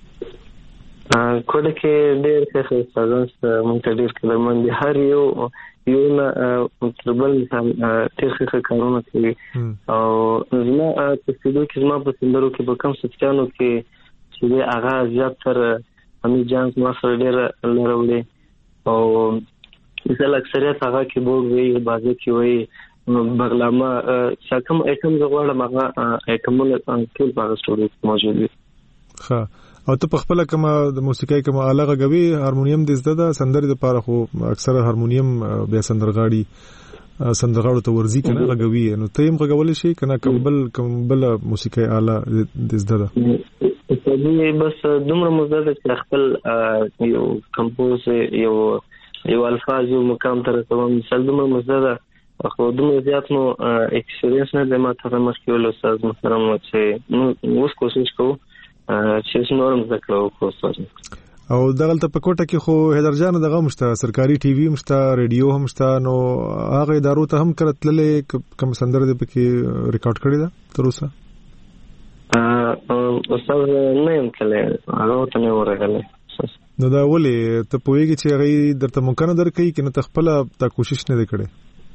کوټه کې ډېر ښه استادان مونږ ته ډېر کلمن دي هر یو یو نه تربل مثال ډېر ښه کارونه کوي او زما په سټوډیو کې زما په سندرو کې په کوم سټانو کې چې هغه زیات تر امي جان ما سره ډېر لرولې او مثال اکثریت هغه کیبورډ وی بازه کې وی بغلامه شاکم ایټم زغواړم هغه ایټمونه ټول په سټوډیو کې موجود دي ښه او ته په خپل کومه د موسیقۍ کومه آله غوي هارمونیم د زده ده سندرې د پاره خو اکثر هارمونیم بیا سندرغاړي سندرغاړو ته ورزي کنه غوي نو ته هم غوول شي کنه کمبل کمبل موسیقۍ آله د زده ده په بس دومره مزه چې خپل یو کمپوز یو یو الفاظ یو مقام تر کوم مثال دومره مزه ده خو دومره زیات نو ایکسپیرینس نه د ما ته مخکې ول استاد محترم چې نو اوس کوشش کوو چې نورم ذکر وکړو. او دغلته په کوټه کې خو هیدر جان دغه مشته سرکاري ټي وي مشته ریډیو هم شته، نو هغه ادارو ته هم کړه تللې کوم سندره دې پکې ریکارډ کړی ده تر اوسه؟ ا استاد نه يم کله هغه ته نه ورغله. نو دا ولې ته پوهیږي چې هغه درته ممکن درکې کې نه تخپل تا کوشش نه وکړي؟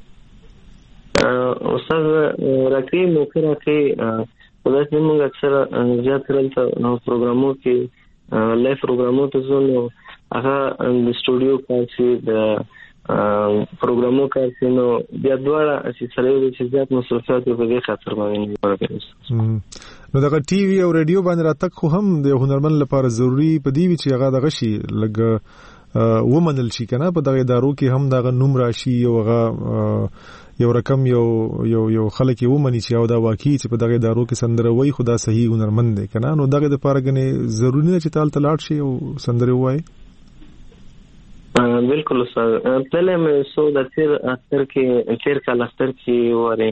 استاد راکې ممکن راکې ولې موږ اکثر زیات کړل نو پروګرامو کې لایف پروګرامو ته ځو، هغه د سټوډیو کار شي د پروګرامو کار شي، نو بیا دواړه چې سره یو چې زیات مصرفات په دې خاطر باندې ورغلي. نو دغه ټي وي او ریډیو باندې راتګ خو هم د هنرمند لپاره ضروری پدې وی چې هغه دغه شي لګ ومنل شي کنه په دغه ادارو کې هم دغه نوم راشي او هغه یو رقم یو یو یو خلک یې ومني چې او دا واقعي چې په دغه ادارو کې سندره وای خدا صحیح هنرمند دی کنه، نو دغه د لپاره غني ضروری نه چې تال تلاټ شي او سندره وای. بالکل استاد پہلے میں سو د تیر اختر کې تیر کال اختر کې وره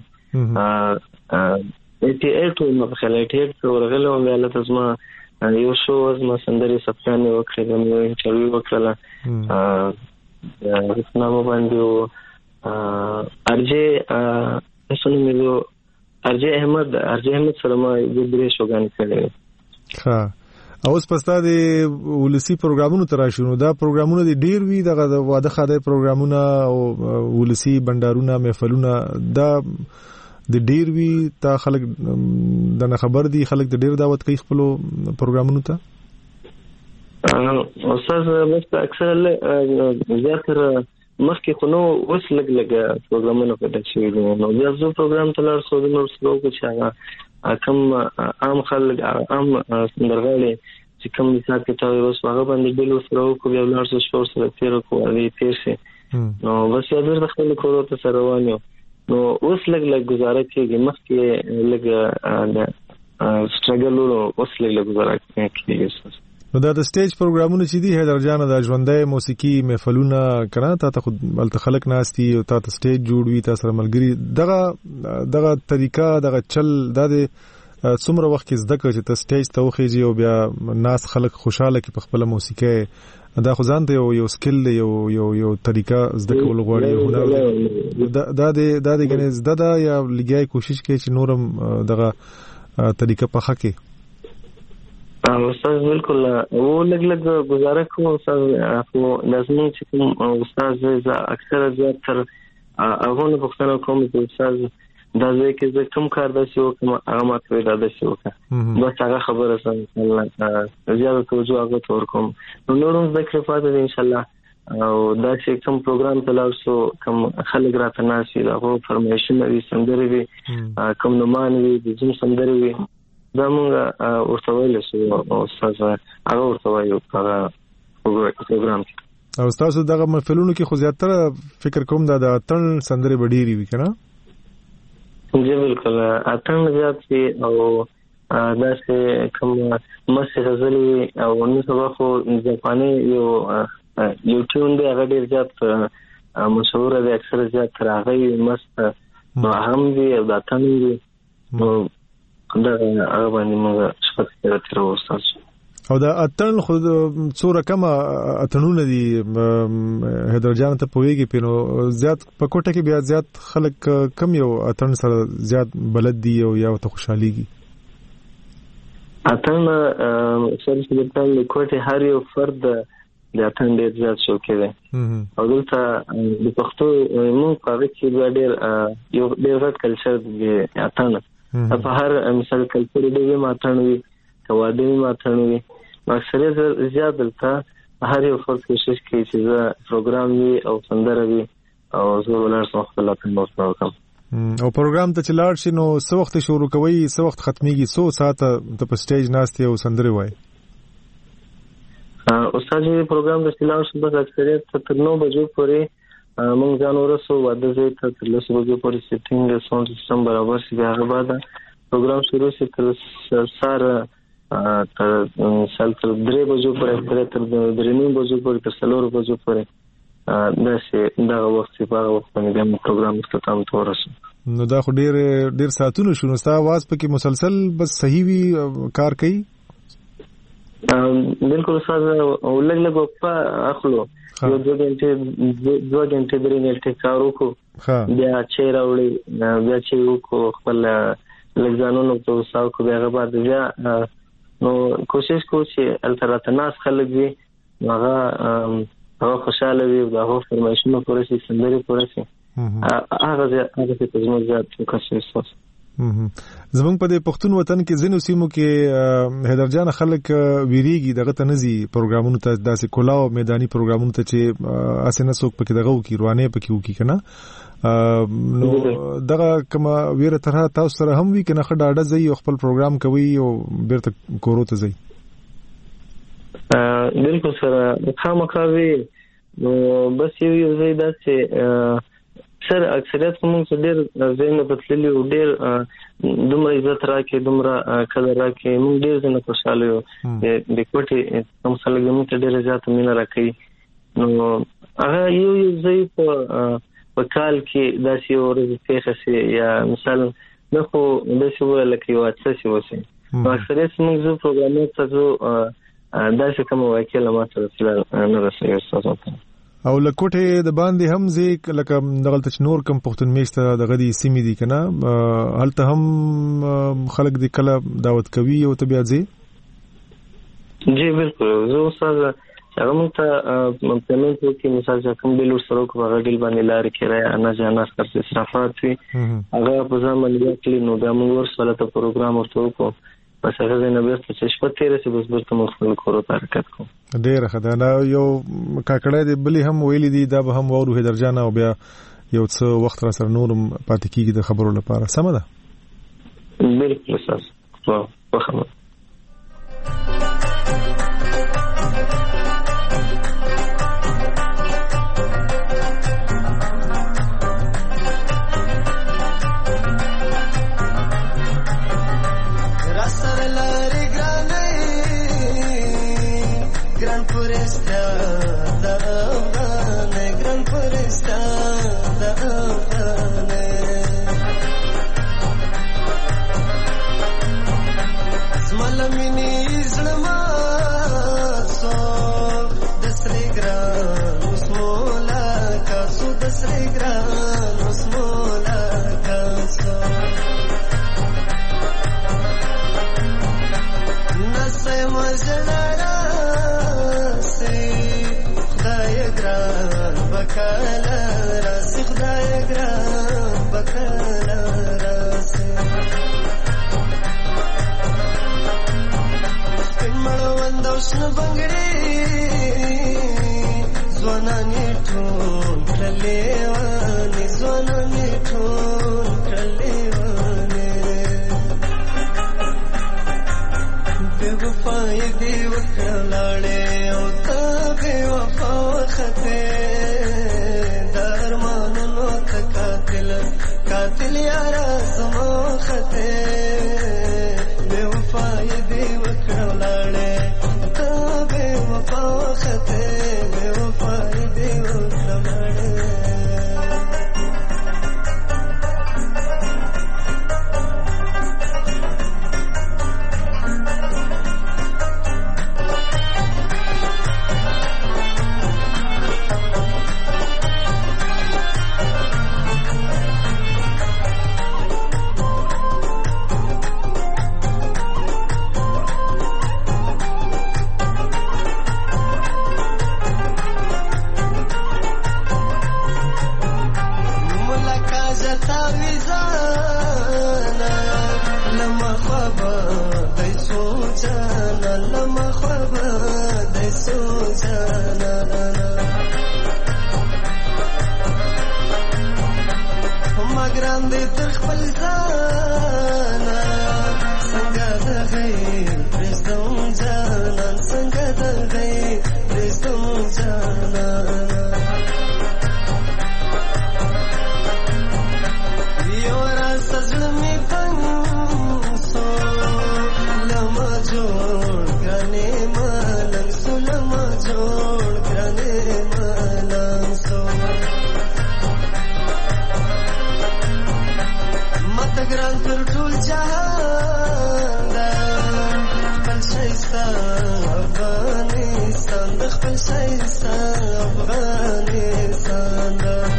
ا ټي اټ نو په خلای ټي اټ ورغله او بیا له تاسو یو شو از ما سندري سپتانه وکړم یو انټرویو وکړه ا اسنامو باندې ارجه اسنه ملو ارجه احمد ارجه احمد سلام د درې شوګان کړي. ها اوس پستا د ولسی پروګرامونو تراشونو دا پروګرامونه د ډیر وی دغه واده خاده پروګرامونه او ولسی بندارونه محفلونه دا د ډیر وی تا خلک د خبر دي خلک د ډیر دعوت کوي خپل پروګرامونو ته. استاد بس اکثر زیاتره مخکې خو نو اوس لګ لګ پروګرامونه پیدا شوي دي، نو بیا زه پروګرام ته لاړ شو نو سلو کو چې هغه کم عام خلک عام سندرغاړي چې کوم مثال کې تاوي اوس هغه باندې بل سلو کو بیا لاړ شو شو سره تیر کو علي تیر شي، نو بس یو در خپل کورو ته سره روانو، نو اوس لګ لګ گزاره کېږي مخکې لګ سټرګل ورو اوس لګ لګ گزاره کېږي. نو دا د سټیج پروګرامونه چې دي هیدر جان د ژوندۍ موسیقي محفلونه کړه تا ته خود بل خلک ناشتي او تا ته سټیج جوړوي تاسو سره ملګری دغه دغه طریقہ دغه چل د څومره وخت کې زده کړ چې ته سټیج ته وخیږي او بیا ناس خلک خوشاله کې په خپل موسیقي دا خو ځان ته یو یو سکل یو یو یو طریقہ زده کول غواړي هنر دا دا د د غنځ زده دا یا لګي کوشش کوي چې نورم دغه طریقہ په حق کې. استاد بالکل او لګ لګ گزاره کوم استاد خو لازم چې کوم استاد زه اکثر زیات تر هغه نه پوښتنه کوم چې استاد دا ځکه چې زه کوم کار داسې وکم هغه ماته ویل داسې وکړه بس هغه خبره سم الله زیات توجه هغه تور کوم نو نورم ذکر فاده ان شاء الله او دا چې کوم پروګرام تلاسو کوم خلک راته ناشي هغه فرمایشن وي سندري وي کوم نومان وي د جن سندري وي دا موږ ورته ویل شو او استاد هغه ورته وایو هغه پروګرام او تاسو دغه محفلونو کې خو زیاتره فکر کوم دا د اتن سندري وډيري وي کنه جی بالکل اتن زیات وي او دا چې کوم مسجد غزلي او نو سبا خو ځپانه یو یو ټون دی هغه ډیر زیات مشهور دی اکثر زیات راغی مست نو هم دی او دا اتن دی نو دا هغه باندې موږ شپږ کړه تر اوسه او دا اتن خو څوره کم اتنونه دي هدر جان ته پويږي پینو زیات په کوټه کې بیا زیات خلک کم یو اتن سره زیات بلد دي او یا ته خوشحاليږي اتن سره چې په کوټه هر یو فرد د اتن ډیر زیات شوقي دي او دلته د پښتو موږ په هغه کې ډیر یو ډیر غټ کلچر دی اتن په هر مثال کلچر دی ماتنوي واده ماتنوي اکثره زیات دلته هر یو فرد کوشش کوي چې دا پروګرام وي او سندره وي او زه ولر خپل په موږ وکم او پروګرام ته چلاړ شي نو څو وخت شروع کوي څو وخت ختميږي څو ساعته ته په سټیج ناشته او سندره وای استاد یې پروګرام د چلاړ شو بس اکثریت تر نو بجو پورې موږ ځان ورسو واده زه ته تر لسو بجو پورې سیټینګ ساوند سیستم برابر شي هغه بعد پروګرام شروع شي تر سار تر سال تر درې بجو پورې تر درې نیم بجو پورې تر څلور بجو پورې دا چې دا وخت په هغه وخت باندې د پروګرام اختتام ته ورسېږي نو دا خو ډېر ډېر ساعتونه شو نو ستا आवाज پکې مسلسل بس صحیح وي کار کوي بالکل استاد ولګ لګ په اخلو یو دوه غنټه دوه غنټه درې غنټه کار وکړو بیا چې راوړي بیا چې وکړو خپل لګزانونو ته وساو کو بیا بعد بیا نو کوشش کوو چې التراتناس خلک وي هغه هغه خوشاله وي دا هو فرمایشونه پوره شي سندري پوره شي هغه هغه څه زموږ ځات کوشش وکړو. زمونږ په دې پښتون وطن کې ځینو سیمو کې هدرجان خلک ویریږي دغه تنزي پروګرامونو ته داسې کولاو میداني پروګرامونو ته چې اسنه څوک پکې دغه وکي روانه پکې وکي کنه نو دغه کومه ویره تر تاسو سره هم وی کنه خډاډه ځي او خپل پروګرام کوي او بیرته کورو ته ځي. بالکل سره خامخاوي نو بس یو ځای داسې سر اکثریت موږ ډېر زینو بتللی او ډېر دومره عزت راکې دومره قدر راکې موږ ډېر زنه خوشاله یو د کوټي کوم څه لګم ته ډېر زیات مینه راکې نو هغه یو یو ځای په په کال کې داسې ورځ کې خسي یا مثال نه خو داسې ولا کې واڅ څه وسی اکثریت موږ زو پروګرامر ته زو داسې کوم واکیل ما سره نه رسېږي تاسو او لکوټه د باندې هم زی لکه دغلت نور کم پختون میشته دغه دي سیمې دي کنه هلته هم خلک دي کله دعوت کوي او ته بیا ځي. جی بالکل زه استاد هغه مونږ ته پیمنټ کې مثال چې کوم بیل سره کو هغه ډیل باندې لار کړای انا جانا خرڅ اسرافات وي هغه په ځان باندې کلی نو بیا موږ ورسره ته پروګرام ورته وکړو بس هغه نه بیرته چې شپه تیرې سي بس برته مخول کورو ته حرکت کوم. ډېر خدانه یو کاکړې دی بلی هم ویلي دي دا به هم وورو هدرجان او بیا یو څه وخت را سره نورم پاتې کیږي د خبرو لپاره سم ده. بالکل اساس واو وخمه ګران تر ټول جهان دا بل شي ستا افغانستان د خپل شایسته افغانستان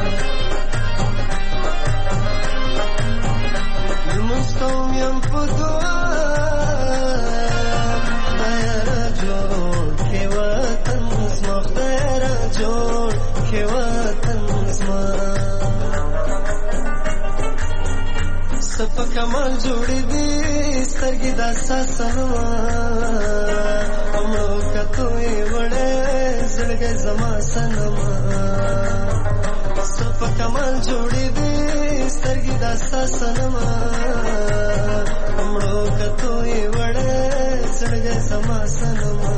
لمونځ کوم یم په دعا خدای را جوړ کړې وطن زما خدای را جوړ کړې وطن زما څه په کمال جوړې دي سترګې د اساسنما مړو کتو یې وړې زړګی زما سنما څه په کمال جوړې دي سترګې د اساسنما مړو کتو یې وړې زړګی زما سنما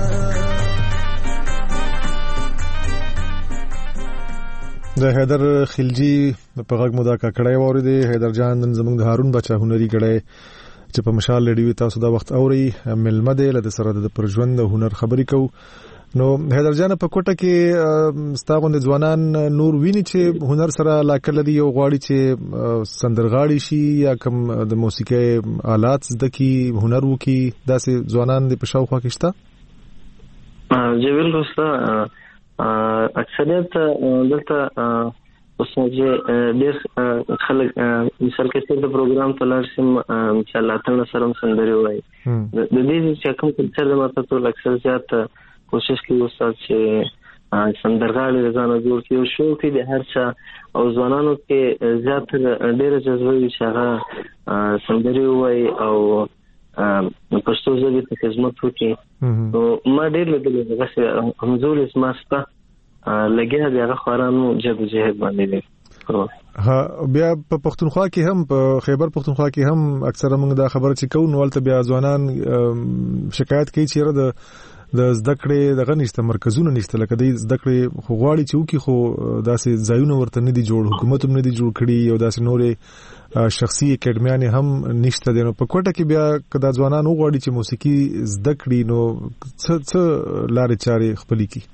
د حیدر خلجی په غږ مو دا کړای ووري دی حیدر جان زموږ د هارون بچا هنري کړای چې په مشال لډیو تاسو دا وخت اوري ملمه دی لته سره د پرژوند هنر خبرې کو نو حیدر جان په کوټه کې ستاغوند ځوانان نور ویني چې هنر سره علاقه لري او غواړي چې سندرغاړي شي یا کوم د موسیقي آلات زده کی هنر وکي داسې ځوانان د پښاو خوا کې شته جبل رستا اکثریت دلته اوسمږي ډېر خلک مثال کې د پروګرام په لار سم چې الله تعالی سره سندري وایي د دې چې کوم څه د ماته ټول اکثر زیات کوشش کوي استاد چې سندرغاړي ځان جوړ کړي او شو کې د هر څه او ځوانانو کې زیات ډېر جذبه وي چې هغه سندري وایي او پښتو ژبه ته خدمت وکړي نو ما ډېر لیدل چې همزول اسماستا لګیا دی هغه خورانو جدوجہد باندې دی ها بیا په پښتونخوا کې هم په خیبر پښتونخوا کې هم اکثره موږ دا خبره چې کوو نو ولته بیا ځوانان شکایت کوي چې د د زده کړې دغه نشته مرکزونه نشته لکه د زده کړې خو غواړي چې وکي خو داسې ځایونه ورته نه دي جوړ حکومت هم نه دي جوړ کړي او داسې نورې شخصي اکیډمیان هم نشته دي نو په کوټه کې بیا کدا ځوانان وغواړي چې موسیقي زده کړي نو څه څه لارې چارې خپلې کی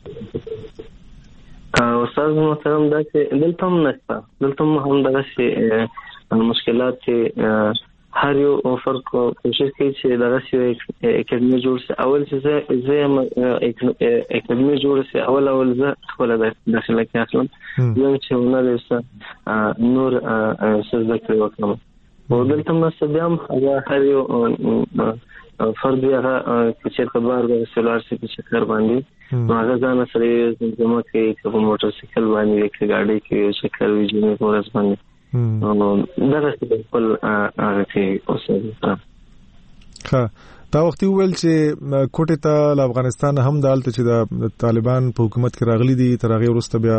استاد محترم دا چې دلته هم نشته دلته هم دغه شي مشکلات چې هر یو فرق کوشش کوي چې دغه شي اکیډمي جوړ شي اول چې زه زه اکیډمي جوړ شي اول اول زه خپل داخله کې اصلا یو چې ونه لسه نور څه ذکر وکړم او دلته هم سبيام هر یو فرد هغه چې په بار د سولار سي په شکر باندې هغه ځان سره زموږ کې په موټر سایکل باندې کې ګاډي کې شکر ویجنې ورس باندې نو دا څه په خپل هغه کې اوسه ها دا وخت ویل چې کوټه ته افغانستان هم دالته چې د طالبان په حکومت کې راغلي دي تر هغه وروسته بیا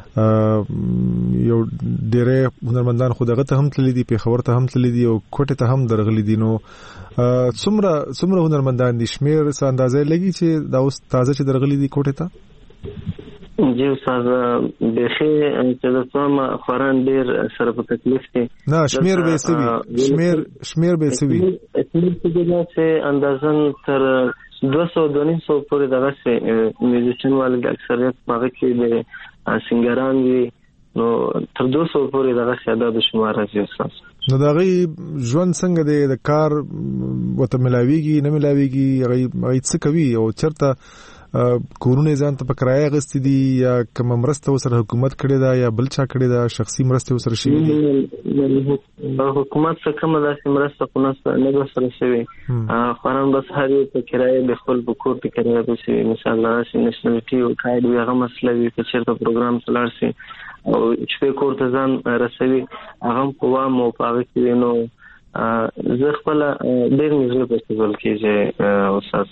یو ډېر هنرمندان خو دغه ته هم تللي دي په خبر ته هم تللي دي او کوټه ته هم درغلي دي نو څومره څومره هنرمندان دي شمیر څه اندازې لګي چې دا اوس تازه چې درغلي دي کوټه ته جی استاد به چې د څوم خوران ډیر سره په تکلیف دي نه شمیر به سوي شمیر شمیر به سوي اسمیر چې اندازن تر دوه سوه دوه سوه پورې دغه سي میوزیشن والے د اکثریت هغه کې د سنگران وي نو تر دوه سوه پورې دغه عدد شمار راځي استاد نو دا غي ژوند څنګه دی د کار وته ملاويږي نه ملاويږي هغه څه کوي او چرته کورونه ځان ته پکرایا غستې دي یا کوم مرسته وسره حکومت کړی دا یا بل چا کړی دا شخصي مرسته وسره شي دي حکومت څخه کومه داسې مرسته کو نه نه وسره شي خوران بس هر یو په کرایه د خپل بکور په کرایه به شي مثال راشي نېشنلټي او کاید هغه مسله وي چې چیرته پروګرام چلار شي او چې کور ته ځان رسوي هغه په وامو په کې نو زه خپل ډېر مزل په ځل کې چې اوساس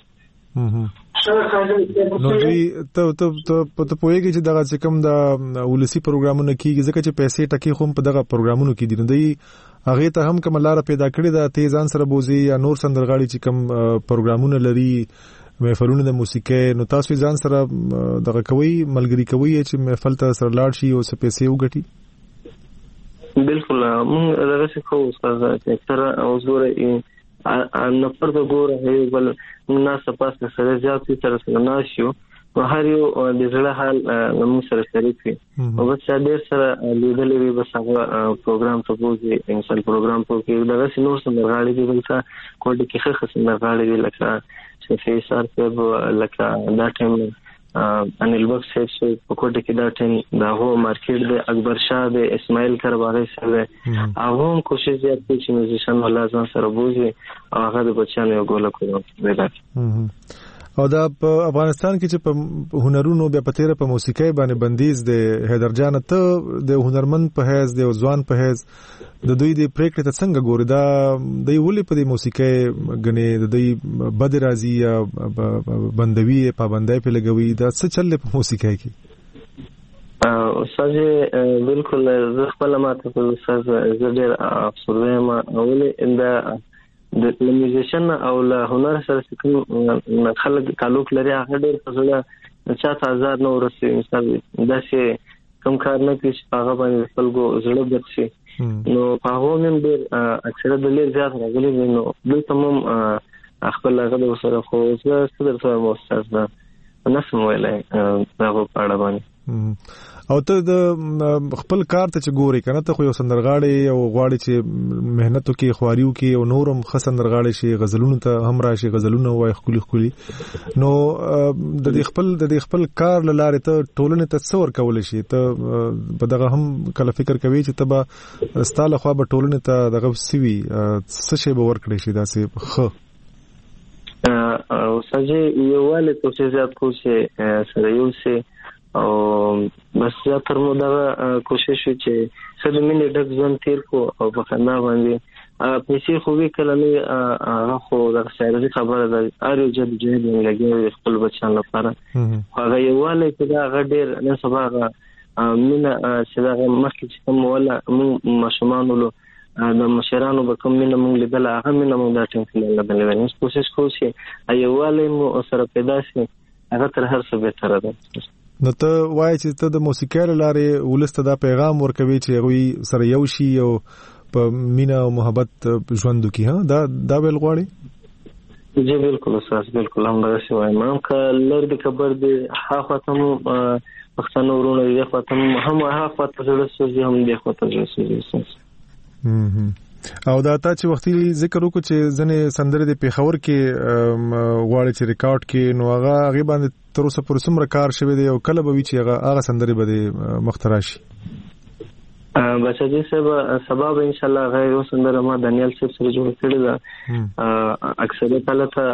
نو دوی ته ته ته پوهیږي چې دغه څه کوم د ولسی پروګرامونه کیږي ځکه چې پیسې ټکی خو په دغه پروګرامونو کې دي نو دوی هغه ته هم کوم لار پیدا کړی دا تیزان سره بوزي یا نور سندرغاړي چې کوم پروګرامونه لري محفلونه د موسیقي نو تاسو ځان سره دغه کوي ملګری کوي چې محفل ته سره لاړ شي او څه پیسې وګټي بالکل موږ دغه څه کوو استاد چې تر اوسوره ان پر د ګوره هي بل ناس پاس سره زیات تر سره ناشيو هر یو د زړه حال موږ سره شریک وي او بس ډېر سره لیدلې وي بس هغه پروګرام ته وځي انسان پروګرام په کې دغه سينور سره غاړي دي بلته کوټ کې خخ سره غاړي دي لکه صفي سر په لکه دا ټیم انیل بخش صاحب په کوټه کې دا ټیم دا هو مارکیټ د اکبر شاه د اسماعیل کرباري سره هغه هم کوشش زیات کوي چې میوزیشن ولا ځان سره بوزي او هغه د بچانو یو ګول کوي. او دا په افغانستان کې چې په هنرونو بیا پتیره په موسیقي باندې بندیز د حیدر جان ته د هنرمند په حیث د ځوان په حیث د دوی د پریکړې ته څنګه ګوري دا د ولې په د موسیقي غنې د دوی بد راځي یا بندوي پابندۍ په لګوي دا څه چل په موسیقي کې؟ استاد بالکل زه خپل ماته په استاد زه ډېر افسوس یم اولې د د میوزیشن او له هنر سره کوم خلک تعلق لري هغه ډېر فضله چاته آزاد نه ورسي مثال داسې کوم کار نه کوي چې هغه باندې خپلګو زړه بد شي نو په هغه هم ډېر اکثره د لیر زیات راغلي نو دلته هم خپل هغه سره خو زه ستر سره مؤسس ده نسم ویلای هغه پاړه باندې او ته د خپل کار ته چې ګوري کنه ته خو یو سندرغاړي او غواړي چې مهنت وکي خواریو کې او نورم خسندرغاړي شي غزلونو ته هم راشي غزلونه وای خولي خولي نو د دې خپل د دې خپل کار لاره ته ټولنه تصور کول شي ته په دغه هم کله فکر کوي چې تبا ستاله خو به ټولنه ته دغه سوي څه شی به ورکړي شي داسې خو او سجه یو والي کوشش زیات کوشي سره یو سي او بس زه تر مو دا کوشش چې سره مینه ډک ځون تیر کو او په خندا باندې پیسې خو وی کله نه هغه خو د سیاسي خبره ده اړ جد جهاد لګي خپل بچان لپاره هغه یو والي چې دا غډیر نه سبا مینه چې دا مخکې چې کوم ولا مو مشمان ولو د مشرانو به کوم مینه مونږ لیدل هغه مینه مونږ دا ټیم کې لیدل ونې کوشش کوو چې یو والي مو سره پیدا شي هغه تر هر څه به تر ده. نو ته وایي چې ته د موسیقۍ لارې ولسته دا پیغام ورکوي چې هغوی سره یو شي او په مینه او محبت ژوند وکړي ها دا دا ویل غواړي؟ جی بالکل استاد بالکل هم دغسې وایم هم که لر د کبر دی ها خواته مو پښتانه ورونه دی خواته مو هم ها خواته زړه سوځي هم دی خواته زړه سوځي استاد. او دا تا چې وختي ذکر وکړو چې ځنې سندرې د پیښور کې غواړي چې ریکارډ کې نو هغه هغې باندې تر اوسه پورې څومره کار شوی دی او کله به وي چې هغه هغه سندرې به د مخته راشي؟ بچاجي صاحب سبا به انشاءالله هغه یو سندره ما دانیال صاحب سره جوړه کړې ده اکثریت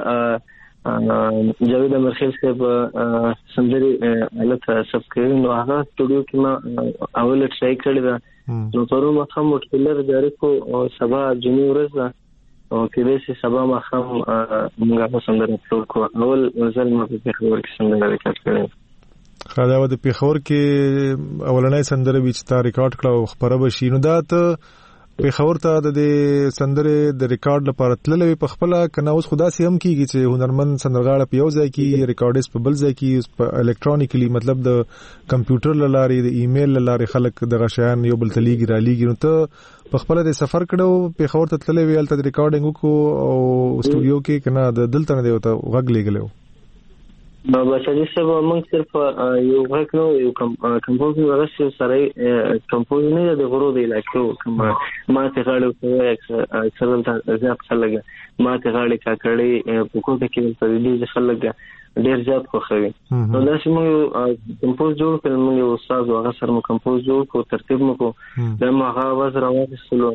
حالت جاوید امرخیل صاحب سندرې حالت سب کړي نو هغه سټوډیو کې ما اول ټرای کړې ده نو پرو مخم مټکلر جاری کو سبا جنی ورځ او کله چې سبا مخم موږ سندره اپلوډ کو اول ځل ما په خبر کې سندره ریکارډ کړې خدای و د پیښور کې اولنۍ سندره چې تا ریکارډ کړه او خبره بشي نو دا ته پیښور ته د سندرې د ریکارډ لپاره تللې په خپل کنه اوس خدا سي هم کیږي چې هنرمند سندرغاړه په یو ځای کې ریکارډس په بل ځای کې په الکترونیکلی مطلب د کمپیوټر لارې د ایمیل لارې خلک د غشیان یو بل تلیګي را لیږي نو ته په خپل د سفر کړو پیښور ته تللې ویل ته ریکارډینګ وکړو او سټوډیو کې کنه د دلته نه دی وته غږ لګلو نو بچی صاحب موږ صرف یو غږ نو یو کمپوز ورسې سره کمپوز نه د غرو دی لکه کوم ما ته غاړو ته اکثر ته زیات خلک ما ته غاړي کا کړي په کوټه کې په دې خلک ډیر زیات خوښوي نو دا چې موږ کمپوز جوړ کړو موږ یو استاد هغه سره مو کمپوز جوړ کو ترتیب مو کو د ما هغه واز راوځلو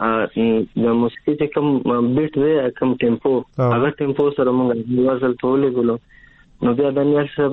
د موسیقي چې کوم بیت دی کوم ټیمپو هغه ټیمپو سره موږ وازل تولې ګلو نو بیا دانیال صاحب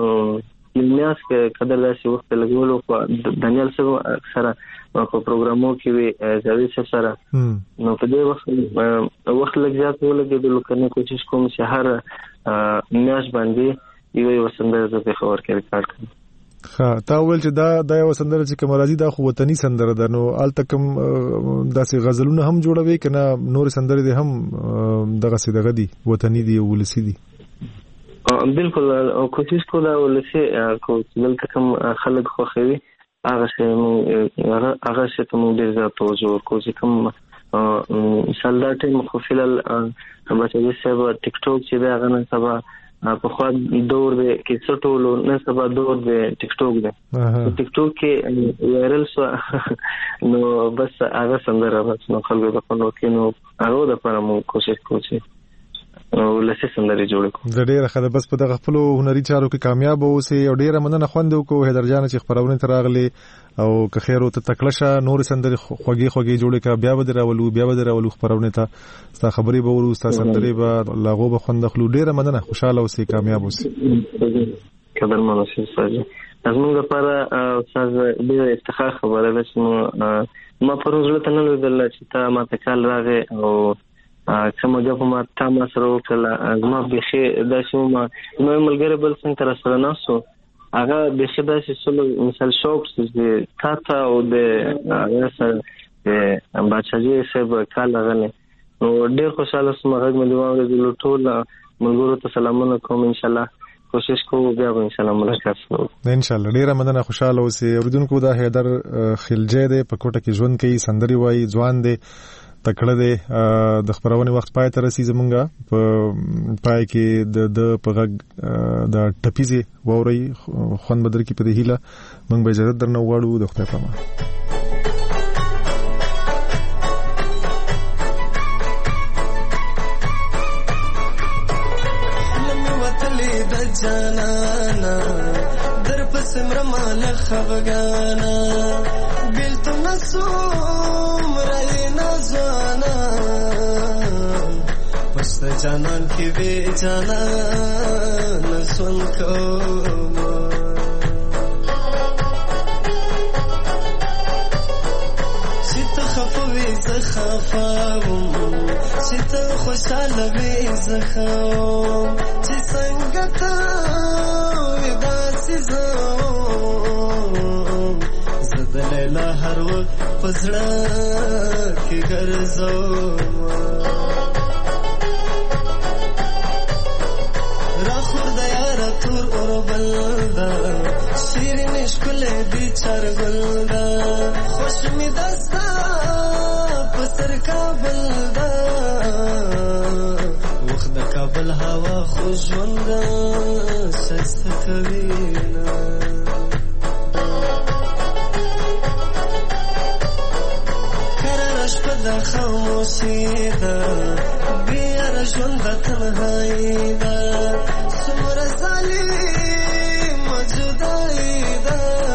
یمیاس کې قدر داسې وخت لګولو خو دانیال صاحب اکثره په پروګرامو کې وي جاوید صاحب سره نو په دې وخت وخت لږ زیات ولګېدلو کنه کوشش کوم چې هر میاش باندې یو یو سندره زه په خبر کې ریکارډ کړم. ها تا ول چې دا د یو سندره چې کوم راځي دا خو وطني سندره ده نو الته کوم داسې غزلونه هم جوړوي کنه نور سندره دي هم دغه سي دغه دي وطني دي ولسی دي بالکل او کوشش کوله ولسی کو دلته کوم خلک خوښوي هغه څه هغه څه ته موږ ډیر زیات توجه ورکوو چې کوم مثال دا ټیم خو فلل بچی صاحب ټیک ټاک چې دی هغه نن سبا په خوا دور دی کې څټولو نن سبا دور دی ټیک ټاک دی ټیک ټاک کې وایرل شو نو بس هغه سندره بس نو خلکو د خپل وکینو هغه د لپاره موږ کوشش کوو چې ولسی سندري جوړ کړو. د ډیره خدای بس په دغه خپل هنري چارو کې کامیاب اوسې او ډیره مننه خوند وکړو هیدر جان چې خبرونه تر راغلي او که خیر او ته تکلشه نور سندري خوږی خوږی جوړ کړه بیا به راولو بیا به راولو خبرونه ته ستا خبرې به ورو ستا سندري به لاغو به خوند خلو ډیره مننه خوشاله اوسې کامیاب اوسې. قدر منو سي ساجي زموږ لپاره استاد ډیره افتخار خبره ده چې ما پرون زړه ته نه لیدل چې تا ما ته کال راغې او کومه غو ما تا ما سره وکړه زما بخي داسې ما نو ملګری بل څنګه تر سره ناسو هغه بخي داسې سلو مثال شوق چې تا ته او د یاسر د بچاجي صاحب کال غنه نو ډېر خوشاله سم هغه مې دیواره د ټول ملګرو ته سلامونه کوم ان شاء الله کوشش کوو بیا به ان شاء الله ملاقات وکړو ان شاء الله. ډیره مننه خوشاله اوسې اوریدونکو دا هیدر خلجی دی په کوټه کې ژوند کوي سندري وایي ځوان دی تکړه دی د خبرونه وخت پای ته رسیدي مونږه په پای کې د د په غږ د ټپيزي ووري خون بدر کې په دې هیله مونږ به اجازه درنه وغواړو د خپل پامه. جانانا در پس مرمال خفگانا بیل تو نسوم رای نازوانا پشت جانان کی بی جانا نسون کوما شیط خفوی زخفاوم شیط خوشحال بی زخوم چی سنگتا ودا سیزوم زد لیلا هر وقت پزڑا کی گرزوم را خورد یارا تور اور بلدا شیرین اشکل بیچار گلدا خوش می دستا پسر کابلدا وخت کابل هوا خوشوندا شست کوینا کرارش پدا خاموشیدا بیار ژوندا تنهایدا سمر ظالم موجودایدا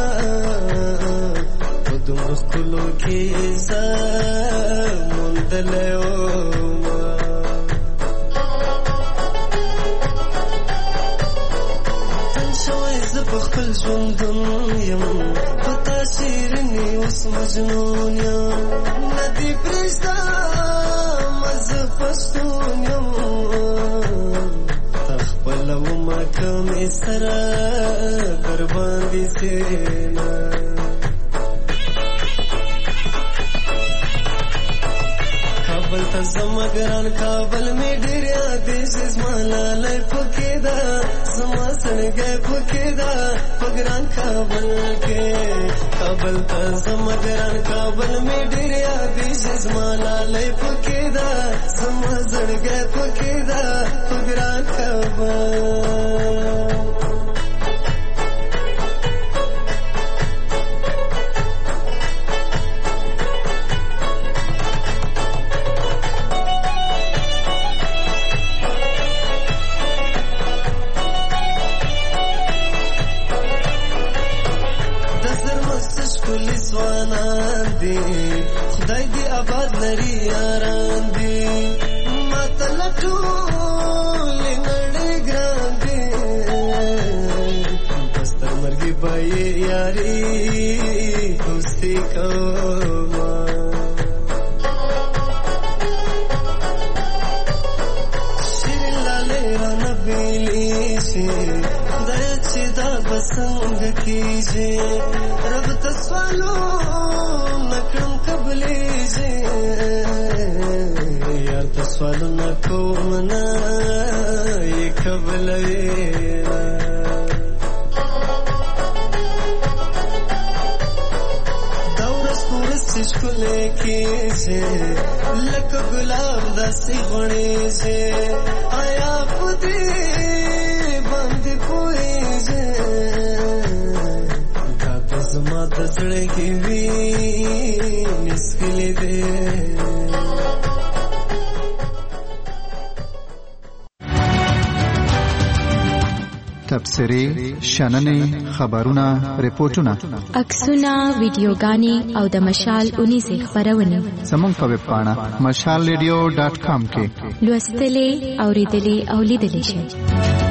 پدوم خلو کی زموندلو خپل ژوندون یم پتا شیرینی اوس مجنون یم ندی پرېږده مزه پښتون یم تا خپله ومه که مې سره در باندې سینه کابل ته زما ګران کابل مې ډېر یادېږي زما لالی پکې ده زما سړګی پکې ده په ګران کابل کې کابل ته زما ګران کابل مې ډېر یادېږي زما لالی پکې ده زما زړګی پکې ده په ګران کابل خدای دی آباد لري یاران دی ماته لټول نړۍ ګران دی بستر مرګي پای یاري دوستي کوما شیرین لاله رانه بیلی شي خدای چې دا بسنګ کیږي رب تسوالو نکم قبلیږي یار تسوالو نکوم نه یې قبلوي دا ورځ ورځ چې ښکلې کیږي لکه ګلاب داسې غوړېږي آیا په دې باندې پوهېږي زما د زړه کې وی نسکلې دې تبصرې شننې خبرونه ریپورتونه عکسونه ویډیوګانې او د مشال اونیزې خبرونه زموږ په ویب پاڼه مشال ریډیو ډاټ کام کې لوستلې اوریدلې او لیدلې شئ.